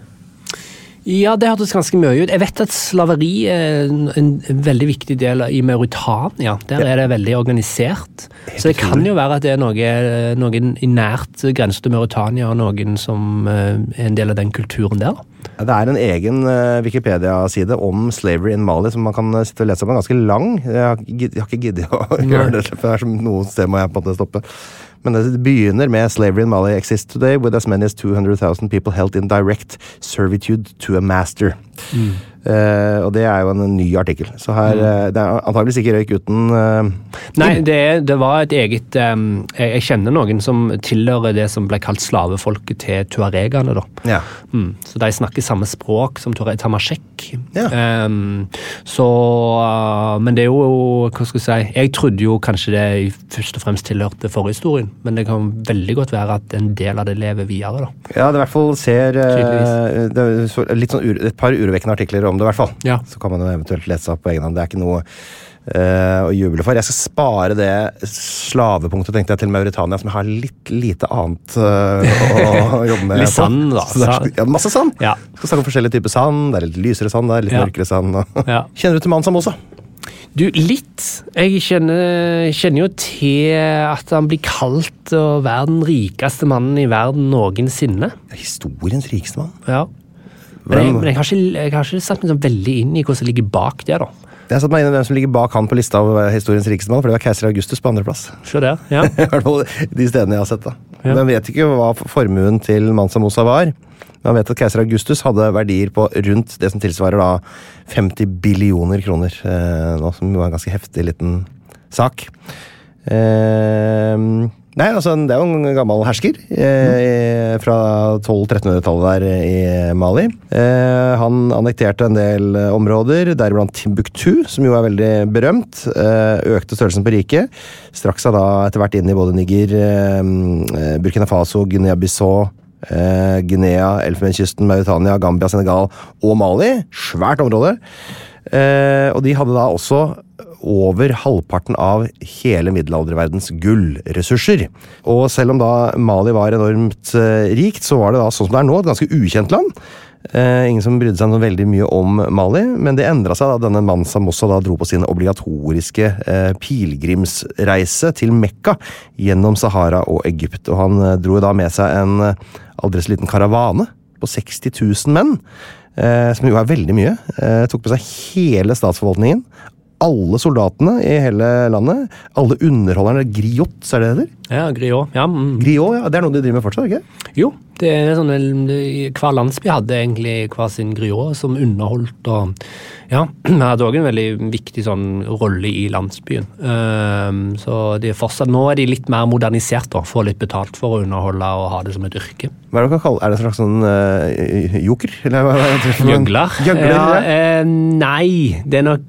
[SPEAKER 5] Ja, det hørtes ganske mye ut. Jeg vet at slaveri er en, en veldig viktig del i Mauritania. Der er det veldig organisert. Så det kan jo være at det er noe, noen i nært grense til Mauritania, og noen som er en del av den kulturen der.
[SPEAKER 3] Det er en egen uh, Wikipedia-side om slavery in Mali som man kan sitte og lese om. Den er ganske lang. Jeg har, jeg har ikke giddet å gjøre det, for det er som noen sted må jeg på en måte stoppe. Men det begynner med Slavery in Mali exists today with as many as two hundred thousand people held in direct servitude to a master. Mm. Uh, og det er jo en ny artikkel. Så her, uh, det er antageligvis ikke røyk uten... Uh,
[SPEAKER 5] Nei, det, det var et eget... Um, jeg, jeg kjenner noen som tilhører det som ble kalt slavefolket til tuaregene da. Ja. Mm, så de snakker samme språk som tamashek. Ja. Um, så... Uh, men det er jo, hva skal jeg si, jeg trodde jo kanskje det først og fremst tilhørte forhistorien, men det kan veldig godt være at en del av det lever videre da.
[SPEAKER 3] Ja, det i hvert fall ser... Uh, det er litt sånn ur, et par urovekkende artikler om det i hvert fall. Ja. Så kan man jo eventuelt lese opp på egen hånd. Det er ikke noe uh, å juble for. Jeg skal spare det slavepunktet, tenkte jeg, til Mauritania, som jeg har litt lite annet uh, å jobbe med.
[SPEAKER 5] Litt sand, da.
[SPEAKER 3] Er, ja, masse sand. Ja. Jeg skal snakke om forskjellige typer sand. Det er litt lysere sand, det er litt ja. mørkere sand. Ja. Kjenner du til Mansa Musa?
[SPEAKER 5] Du, litt. Jeg kjenner, kjenner jo til at han blir kalt å være den rikeste mannen i verden noensinne.
[SPEAKER 3] Historiens rikeste mann?
[SPEAKER 5] Ja. Men jeg, men jeg, har ikke, jeg har ikke satt meg så veldig inn i hva som ligger bak det da.
[SPEAKER 3] Jeg har satt meg inn i hvem som ligger bak han på lista av historiens rikeste mann, for det var keiser Augustus på andre plass.
[SPEAKER 5] Så det, ja.
[SPEAKER 3] I hvert fall de stedene jeg har sett da. Ja. Men jeg vet ikke hva formuen til Mansa Musa var. Men jeg vet at keiser Augustus hadde verdier på rundt det som tilsvarer da femti billioner kroner. Eh, nå som jo er en ganske heftig liten sak. Eh, nei, altså det er jo en gammel hersker eh, fra tolv-trettenhundretallet der i Mali. Eh, han annekterte en del områder, deriblant Timbuktu, som jo er veldig berømt. Eh, økte størrelsen på riket. Straks seg da etter hvert inn i både Niger, eh, Burkina Faso, Guinea-Bissau, eh, Guinea, Elfenbenskysten, Mauritania, Gambia, Senegal og Mali. Svært område. Eh, og de hadde da også over halvparten av hele middelalderverdens gullressurser. Og selv om da Mali var enormt eh, rikt, så var det da sånn som det er nå, et ganske ukjent land. Eh, ingen som brydde seg så veldig mye om Mali, men det endret seg da denne Mansa Musa da dro på sin obligatoriske eh, pilgrimsreise til Mekka gjennom Sahara og Egypt. Og han eh, dro da med seg en eh, aldri så liten karavane på seksti tusen menn, eh, som jo er veldig mye. Eh, tok på seg hele statsforvaltningen, alle soldatene i hele landet, alle underholderne, griot, er det det heter?
[SPEAKER 5] Ja, griot. Ja, mm.
[SPEAKER 3] Griot, ja, det er noe de driver med fortsatt, ikke?
[SPEAKER 5] Jo, det er sånn, hver landsby hadde egentlig hver sin griot som underholdt, og ja, vi hadde også en veldig viktig sånn rolle i landsbyen. Um, så det er fortsatt, nå er de litt mer modernisert da, får litt betalt for å underholde og ha det som et yrke.
[SPEAKER 3] Hva er det du kan kalle, er det en slags sånn uh, joker? Eller hva er det?
[SPEAKER 5] Gjøgler?
[SPEAKER 3] Gjøgler,
[SPEAKER 5] ja,
[SPEAKER 3] ja.
[SPEAKER 5] eh, nei, det er nok,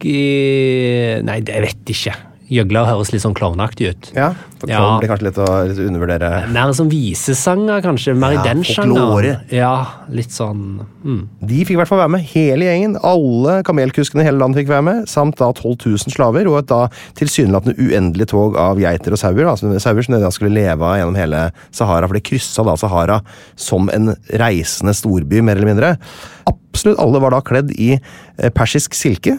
[SPEAKER 5] eh, nei, det vet jeg ikke. Gjøgler høres litt sånn klovnaktig ut.
[SPEAKER 3] Ja, for klovn blir kanskje litt å litt undervurdere.
[SPEAKER 5] Mer sånn visesanger, kanskje, mer
[SPEAKER 3] Ja,
[SPEAKER 5] i den
[SPEAKER 3] folklore.
[SPEAKER 5] sjangeren. Ja, litt sånn mm.
[SPEAKER 3] De fikk i hvert fall være med, hele gjengen. Alle kamelkuskene i hele landet fikk være med, samt da tolv tusen slaver, og et da tilsynelatende uendelig tog av geiter og sauer, altså sauer som de da skulle leve av gjennom hele Sahara, for det krysset da Sahara som en reisende storby, mer eller mindre. Absolutt alle var da kledd i persisk silke,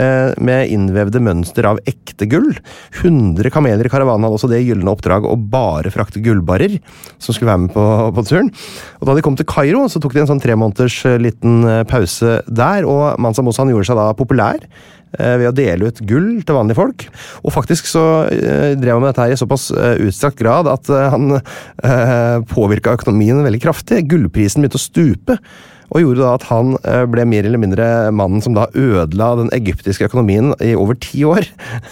[SPEAKER 3] med innvevde mønster av ekte gull. hundre kameler i karavanen hadde også det gyllene oppdrag å bare frakte gullbarrer som skulle være med på, på turen. Og da de kom til Kairo, så tok de en sånn tre måneders liten pause der, og Mansa Musa gjorde seg da populær ved å dele ut gull til vanlige folk. Og faktisk så drev han med dette her i såpass utstrakt grad at han påvirket økonomien veldig kraftig. Gullprisen begynte å stupe, og gjorde da at han ble mer eller mindre mannen som da ødela den egyptiske økonomien i over ti år.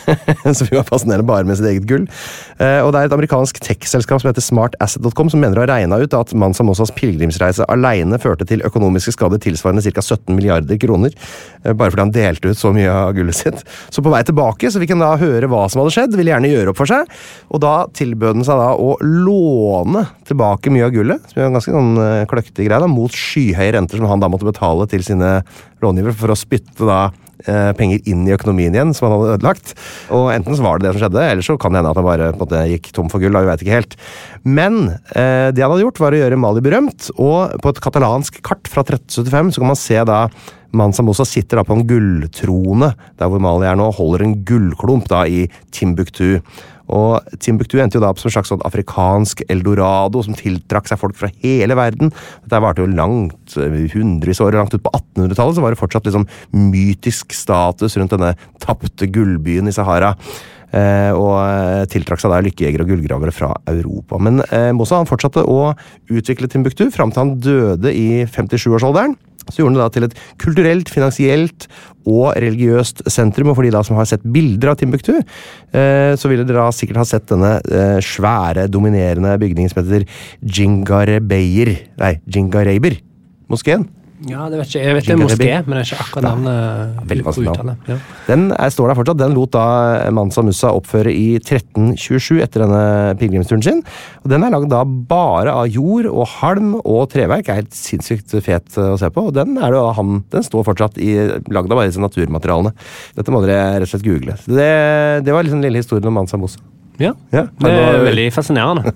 [SPEAKER 3] Så vi var fascinerende bare med sitt eget gull. Og det er et amerikansk tech-selskap som heter smart asset punktum com som mener å ha regnet ut at Mansa Musas pilgrimsreise alene førte til økonomiske skader tilsvarende ca. sytten milliarder kroner, bare fordi han delte ut så mye av gullet sitt. Så på vei tilbake så fikk han da høre hva som hadde skjedd, ville gjerne gjøre opp for seg, og da tilbød han seg da å låne tilbake mye av gullet, som er en ganske sånn kløktig greie da, mot skyhøy rente som han da måtte betale til sine långivere for å spytte da eh, penger inn i økonomien igjen, som han hadde ødelagt. Og enten så var det det som skjedde, eller så kan det hende at han bare på en måte gikk tom for gull, da, vi vet ikke helt. Men eh, det han hadde gjort var å gjøre Mali berømt, og på et katalansk kart fra tretten syttifem så kan man se da Mansa Musa sitter da på en gulltrone, der hvor Mali er nå, holder en gullklump da i Timbuktu. Og Timbuktu endte jo da opp som en slags sånn afrikansk Eldorado som tiltrakk seg folk fra hele verden. Dette varte jo langt, hundrevis år, langt ut på attenhundretallet, så var det fortsatt liksom mytisk status rundt denne tapte gullbyen i Sahara. Eh, og tiltrakk seg da lykkejegere og gullgravere fra Europa. Men eh, Musa han fortsatte å utvikle Timbuktu frem til han døde i femtisju-årsalderen. Så gjorde han det da til et kulturelt, finansielt og religiøst sentrum, og for de da som har sett bilder av Timbuktu, eh, så ville dere da sikkert ha sett denne eh, svære, dominerende bygningen som heter Djingarebeir, nei, Djingareber, moskeen.
[SPEAKER 5] Ja, det vet ikke, jeg vet det er moské, men det er ikke akkurat den uh,
[SPEAKER 3] veldig vanskelig navn.
[SPEAKER 5] Ja.
[SPEAKER 3] Den er, står der fortsatt, den lot da Mansa Musa oppføre i tretten tjuesju etter denne pilgrimsturen sin, og den er laget da bare av jord og halm og treverk, er helt sinnssykt fet å se på, og den er det han, den står fortsatt i, laget av bare disse naturmaterialene. Dette må dere rett og slett google. Det, det var liksom den lille historien om Mansa Musa.
[SPEAKER 5] Ja,
[SPEAKER 3] ja
[SPEAKER 5] det er veldig fascinerende.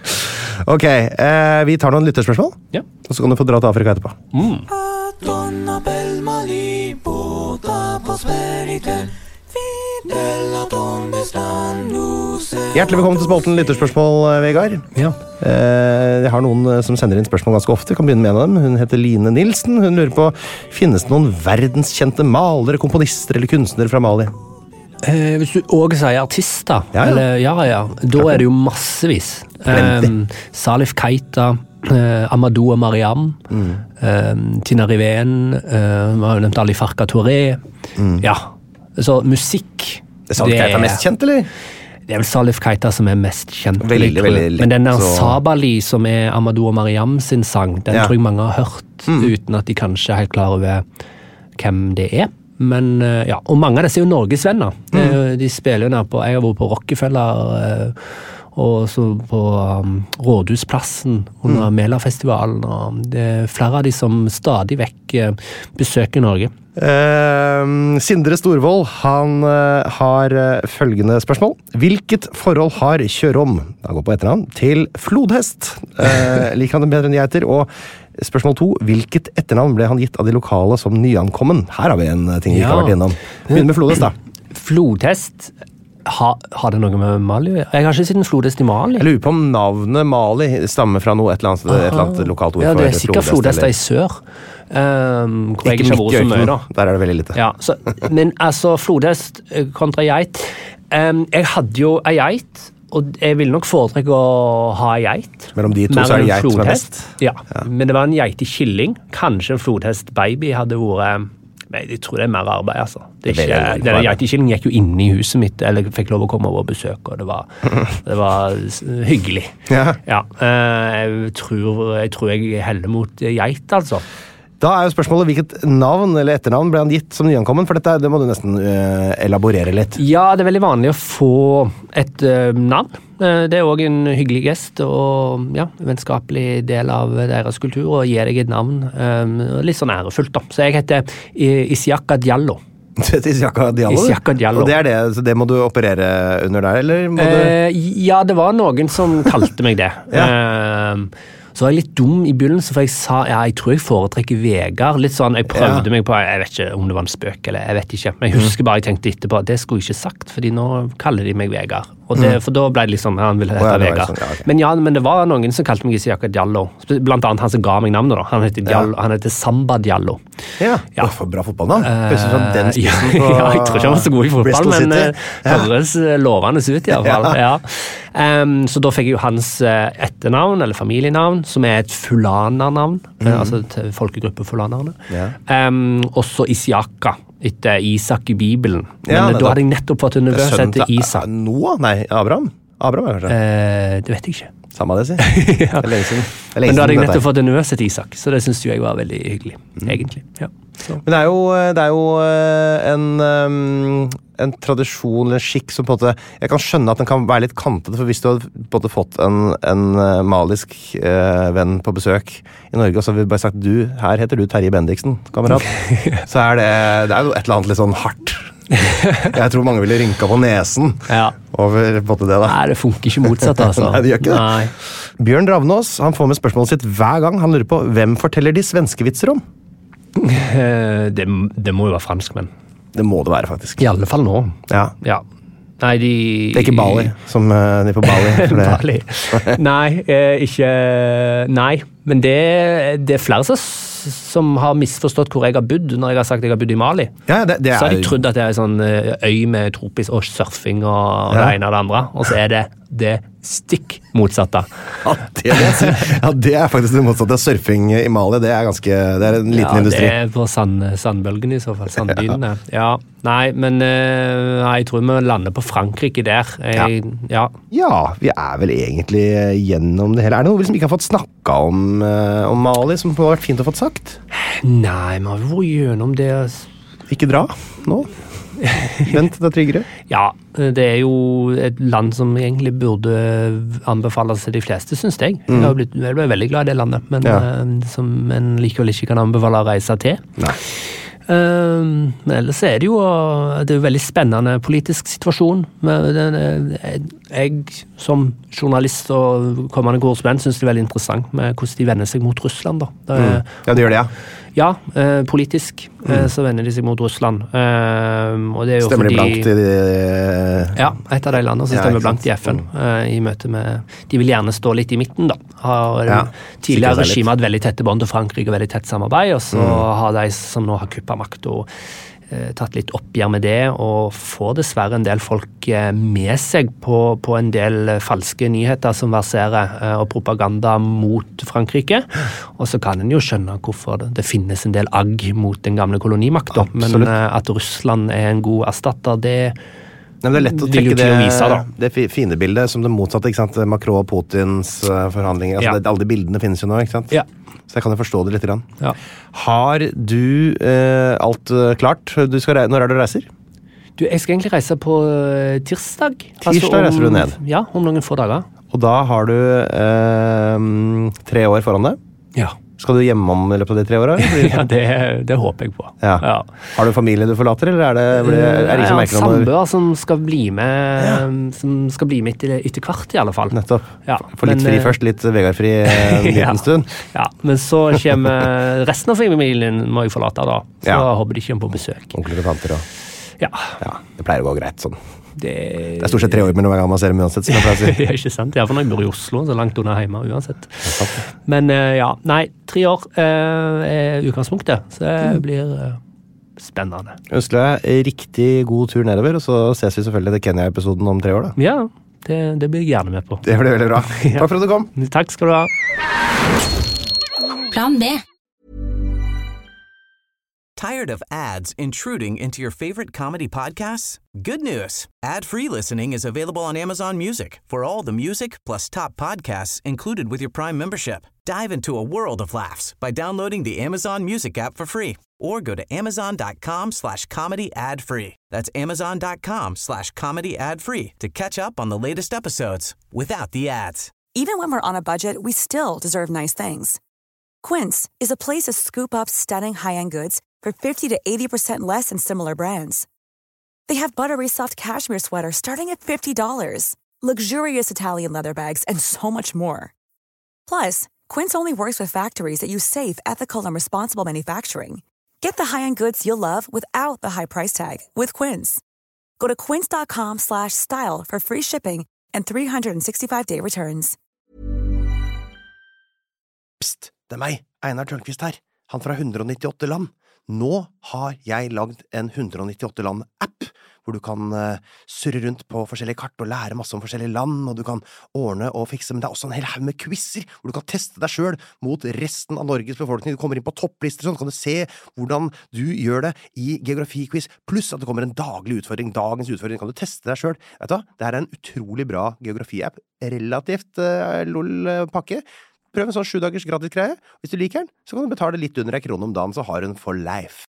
[SPEAKER 3] Ok, eh, vi tar noen lytterspørsmål,
[SPEAKER 5] ja.
[SPEAKER 3] Og så kan du få dra til Afrika etterpå.
[SPEAKER 5] Mm.
[SPEAKER 4] Donna Belmali, bota prosperite, fidella donde stan luce.
[SPEAKER 3] Hjertelig velkommen til spalten Lytterspørsmål, Vegard.
[SPEAKER 5] Ja.
[SPEAKER 3] Eh, jeg har noen som sender inn spørsmål ganske ofte. Vi kan begynne med en av dem. Hun heter Line Nilsen. Hun lurer på, finnes det noen verdenskjente malere, komponister eller kunstnere fra Mali?
[SPEAKER 5] Eh, hvis du også sier artister,
[SPEAKER 3] ja, ja.
[SPEAKER 5] Eller, ja, ja, da er det jo massevis. Eh, Salif Keita, eh, Amadou og Mariam, mm. eh, Tina Riven, eh, vi har jo nevnt Ali Farka Touré. Mm. Ja, så musikk.
[SPEAKER 3] Det er Salif Keita mest kjent, eller?
[SPEAKER 5] Det er vel Salif Keita som er mest kjent.
[SPEAKER 3] Veldig, veldig lett.
[SPEAKER 5] Men den der
[SPEAKER 3] så...
[SPEAKER 5] Sabali, som er Amadou og Mariam sin sang, den ja. tror jeg mange har hørt, mm. uten at de kanskje er helt klar over hvem det er. Men, ja, og mange av disse er jo Norgesvenner. Mm. De spiller jo nær på, jeg har vært på Rockefeller, og så på um, Rådhusplassen under mm. Melerfestivalen, og det er flere av de som stadig vekk besøker Norge.
[SPEAKER 3] Uh, Sindre Storvold, han uh, har uh, følgende spørsmål. Hvilket forhold har Kjørom, da går på etternavn, til flodhest? Uh, liker han det bedre enn geiter? Og spørsmål to, hvilket etternavn ble han gitt av de lokale som nyankommen? Her har vi en ting vi ja. ikke har vært innom. Begynn med flodhest, da.
[SPEAKER 5] Flodhest, ha, har det noe med Mali? Jeg har ikke sett en flodhest i Mali.
[SPEAKER 3] Jeg lurer på om navnet Mali stammer fra noe, et eller annet, et eller annet lokalt ord.
[SPEAKER 5] Ja, det er sikkert flodhester i sør. Um, hvor jeg ikke har vært så mye, da.
[SPEAKER 3] Der er det veldig lite.
[SPEAKER 5] Ja, så, men altså, flodhest kontra geit. Um, jeg hadde jo ei geit, og jeg vil nok foretrekke å ha geit.
[SPEAKER 3] Mellom de to
[SPEAKER 5] Mer
[SPEAKER 3] så er
[SPEAKER 5] enn
[SPEAKER 3] det
[SPEAKER 5] en
[SPEAKER 3] geit som er
[SPEAKER 5] flodhest.
[SPEAKER 3] best.
[SPEAKER 5] Ja. ja, men det var en geitekilling. Kanskje en flodhest-baby hadde vært... Men jeg tror det er mer arbeid, altså. Det er ikke, denne geitekillingen gikk jo inn i huset mitt, eller fikk lov å komme over og besøke, og det var, det var hyggelig.
[SPEAKER 3] Ja.
[SPEAKER 5] Ja, jeg tror, jeg tror jeg heller mot geit, altså.
[SPEAKER 3] Da er jo spørsmålet hvilket navn eller etternavn ble han gitt som nyankommen, for dette det må du nesten uh, elaborere litt.
[SPEAKER 5] Ja, det er veldig vanlig å få et uh, navn. Uh, det er også en hyggelig gest og ja, vennskapelig del av deres kultur, og gi deg et navn. Um, litt sånn ærefullt da. Så jeg heter Isiaka Diallo.
[SPEAKER 3] Isiaka Diallo?
[SPEAKER 5] Isiaka Diallo.
[SPEAKER 3] Og det er det, så det må du operere under der, eller? Må du...
[SPEAKER 5] uh, ja, det var noen som kalte meg det. ja. uh, Så var jeg litt dum i begynnelsen, for jeg sa, ja, jeg tror jeg foretrekker Vegard. Litt sånn, jeg prøvde ja. meg på, jeg vet ikke om det var en spøk, eller jeg vet ikke. Men jeg husker bare, jeg tenkte etterpå, det skulle jeg ikke sagt, fordi nå kaller de meg Vegard. Og det, for da ble det liksom, han ville hette oh, ja, Vegard. Sånn, ja, okay. Men ja, men det var noen som kalte meg Isiaka Diallo. Blant annet han som ga meg navnet da. Han heter, Diallo, ja. han heter Samba Diallo.
[SPEAKER 3] Ja, ja. Oh, bra fotballnavn. Høres ut som den spissen på...
[SPEAKER 5] Ja, jeg tror ikke han var så god i fotball, men uh, høres uh, lovende ut i hvert fall. Ja. Ja. Um, så da fikk jeg jo hans uh, etternavn, eller familienavn, som er et Fulana-navn, mm. uh, altså til folkegruppe Fulanerne. Ja. Um, også Isiaka. Etter Isak i Bibelen. Men ja, da hadde jeg nettopp fått en nevø som heter Isak.
[SPEAKER 3] Noah? Nei, Abraham? Abraham er kanskje?
[SPEAKER 5] Eh, det vet jeg ikke.
[SPEAKER 3] Samme det, si. ja. Det er lenge siden. Det er lenge
[SPEAKER 5] Men da hadde jeg
[SPEAKER 3] nettopp
[SPEAKER 5] fått en nevø som heter Isak, så det synes jo jeg var veldig hyggelig, mm. egentlig. Ja. Så.
[SPEAKER 3] Men det er jo, det er jo en, en tradisjon, en skikk som på en måte, jeg kan skjønne at den kan være litt kantete, for hvis du hadde på en måte fått en, en malisk eh, venn på besøk i Norge, og så har vi bare sagt, du, her heter du Terje Bendiksen, kamerat, så er det, det er jo et eller annet litt sånn hardt. Jeg tror mange ville rynka på nesen
[SPEAKER 5] ja.
[SPEAKER 3] over på det da.
[SPEAKER 5] Nei, det funker ikke motsatt, altså.
[SPEAKER 3] Nei, det gjør ikke det. Nei. Bjørn Ravnås, han får med spørsmålet sitt hver gang. Han lurer på, hvem forteller de svenske vitser om?
[SPEAKER 5] det, det må jo være franskmenn.
[SPEAKER 3] Det må det være, faktisk.
[SPEAKER 5] I alle fall nå.
[SPEAKER 3] Ja.
[SPEAKER 5] Ja. Nei, de...
[SPEAKER 3] Det er ikke Bali, som uh, de på Bali. Det...
[SPEAKER 5] Bali. Nei, eh, ikke... Nei, men det, det er flere som, som har misforstått hvor jeg har bodd, når jeg har sagt at jeg har bodd i Mali.
[SPEAKER 3] Ja, det, det er...
[SPEAKER 5] Så har de trodd at det er en sånn øy med tropisk og surfing og ja. det ene og det andre, og så er det det stikk motsatte.
[SPEAKER 3] Ja, det er, ja, det er faktisk det motsatte. Surfing i Mali, det er ganske, det er en liten
[SPEAKER 5] ja,
[SPEAKER 3] industri.
[SPEAKER 5] Ja, det er på sand, sandbølgen i så fall, sanddynene. Ja. ja, nei, men uh, jeg tror vi lander på Frankrike der. Jeg, ja. Ja.
[SPEAKER 3] ja, vi er vel egentlig gjennom det hele. Er det noe vi som ikke har fått snakka om, uh, om Mali, som har vært fint å få sagt?
[SPEAKER 5] Nei, vi har jo vært gjennom det.
[SPEAKER 3] Ikke dra nå. Vent, det er tryggere.
[SPEAKER 5] Ja, det er jo et land som egentlig burde anbefales til de fleste, synes jeg. Mm. Jeg, har blitt, jeg ble veldig glad i det landet, men ja. uh, som en likevel ikke kan anbefale å reise til.
[SPEAKER 3] Nei.
[SPEAKER 5] Uh, men ellers er det jo det er jo veldig spennende politisk situasjon. Men jeg som journalist og kommende korrespondent synes det er veldig interessant med hvordan de vender seg mot Russland. Da. Det,
[SPEAKER 3] mm. Ja, det gjør det, ja.
[SPEAKER 5] Ja, eh, politisk mm. eh, så vender de seg mot Russland. Eh, og det er jo
[SPEAKER 3] stemmer
[SPEAKER 5] fordi,
[SPEAKER 3] de blankt i de...
[SPEAKER 5] Ja, et av de landene som
[SPEAKER 3] ja,
[SPEAKER 5] stemmer blankt i F N. Eh, I møte med... De vil gjerne stå litt i midten, da. Har,
[SPEAKER 3] ja,
[SPEAKER 5] tidligere regimet hatt veldig tette bånd til Frankrike og veldig tett samarbeid, og så mm. har de som nå har kuppet makt og tatt litt oppgjør med det, og får dessverre en del folk med seg på, på en del falske nyheter som verserer, og propaganda mot Frankrike. Og så kan en jo skjønne hvorfor det, det finnes en del agg mot den gamle kolonimakta, men at Russland er en god erstatter, det
[SPEAKER 3] Nei, det er lett å trekke det, vise, det fine bildet som det motsatte, ikke sant? Macron og Putins forhandlinger, altså, ja. det, alle de bildene finnes jo nå, ikke sant? Ja. Så jeg kan jo forstå det litt. Ja. Har du eh, alt klart? Du skal reise, når er det du reiser?
[SPEAKER 5] Du, jeg skal egentlig reise på uh, tirsdag.
[SPEAKER 3] Tirsdag
[SPEAKER 5] altså om,
[SPEAKER 3] reiser du ned?
[SPEAKER 5] Ja, om noen få dager.
[SPEAKER 3] Og da har du eh, tre år foran deg?
[SPEAKER 5] Ja.
[SPEAKER 3] Skal du hjemom i løpet av de tre åra?
[SPEAKER 5] Ja, det, det håper jeg på.
[SPEAKER 3] Ja. Ja. Har du familie du forlater, eller er det, er det, er det
[SPEAKER 5] som merker noe? Jeg har samboer som skal bli med, ja. som skal bli med etter, etter hvert i alle fall.
[SPEAKER 3] Nettopp.
[SPEAKER 5] Ja.
[SPEAKER 3] Få litt fri først, litt Vegard-fri en liten
[SPEAKER 5] ja.
[SPEAKER 3] stund.
[SPEAKER 5] Ja, men så kommer resten av familien må jeg forlate da. Så ja. håper de kommer på besøk.
[SPEAKER 3] Onkler og tanter og...
[SPEAKER 5] Ja.
[SPEAKER 3] Ja. Det pleier å gå greit sånn.
[SPEAKER 5] Det...
[SPEAKER 3] det er stort sett tre år med noen gang man ser dem uansett.
[SPEAKER 5] Det er ikke sant, ja, for når jeg bor i Oslo, så langt unna hjemme uansett. Men uh, ja, nei, tre år uh, er utgangspunktet, så det mm. blir uh, spennende.
[SPEAKER 3] Jeg ønsker deg riktig god tur nedover, og så ses vi selvfølgelig til Kenya-episoden om tre år da.
[SPEAKER 5] Ja, det, det blir jeg gjerne med på.
[SPEAKER 3] Det blir veldig bra. Takk for at du kom.
[SPEAKER 5] Takk skal du ha.
[SPEAKER 6] Plan B.
[SPEAKER 1] Tired of ads intruding into your favorite comedy podcasts? Good news. Ad-free listening is available on Amazon Music for all the music plus top podcasts included with your Prime membership. Dive into a world of laughs by downloading the Amazon Music app for free or go to amazon.com slash comedy ad free. That's amazon.com slash comedy ad free to catch up on the latest episodes without the ads.
[SPEAKER 7] Even when we're on a budget, we still deserve nice things. Quince is a place to scoop up stunning high-end goods for fifty to eighty percent less than similar brands. They have buttery soft cashmere sweaters starting at fifty dollars, luxurious Italian leather bags, and so much more. Plus, Quince only works with factories that use safe, ethical, and responsible manufacturing. Get the high-end goods you'll love without the high price tag with Quince. Go to quince.com slash style for free shipping and three sixty-five day returns.
[SPEAKER 3] Psst, det er meg, Einar Tørnquist her, han fra hundre nittiåtte land. Nå har jeg lagd en hundre nittiåtte land-app, hvor du kan uh, surre rundt på forskjellige kart og lære masse om forskjellige land, og du kan ordne og fikse, men det er også en hel haug med quizzer, hvor du kan teste deg selv mot resten av Norges befolkning. Du kommer inn på topplister, sånn kan du se hvordan du gjør det i geografiquiz, pluss at det kommer en daglig utfordring, dagens utfordring, kan du teste deg selv. Vet du hva? Det her er en utrolig bra geografi-app, relativt uh, lol-pakke. Prøv en sånn sju dagers gratis greie. Hvis du liker den, så kan du betale litt under en krone om dagen, så har du den for life.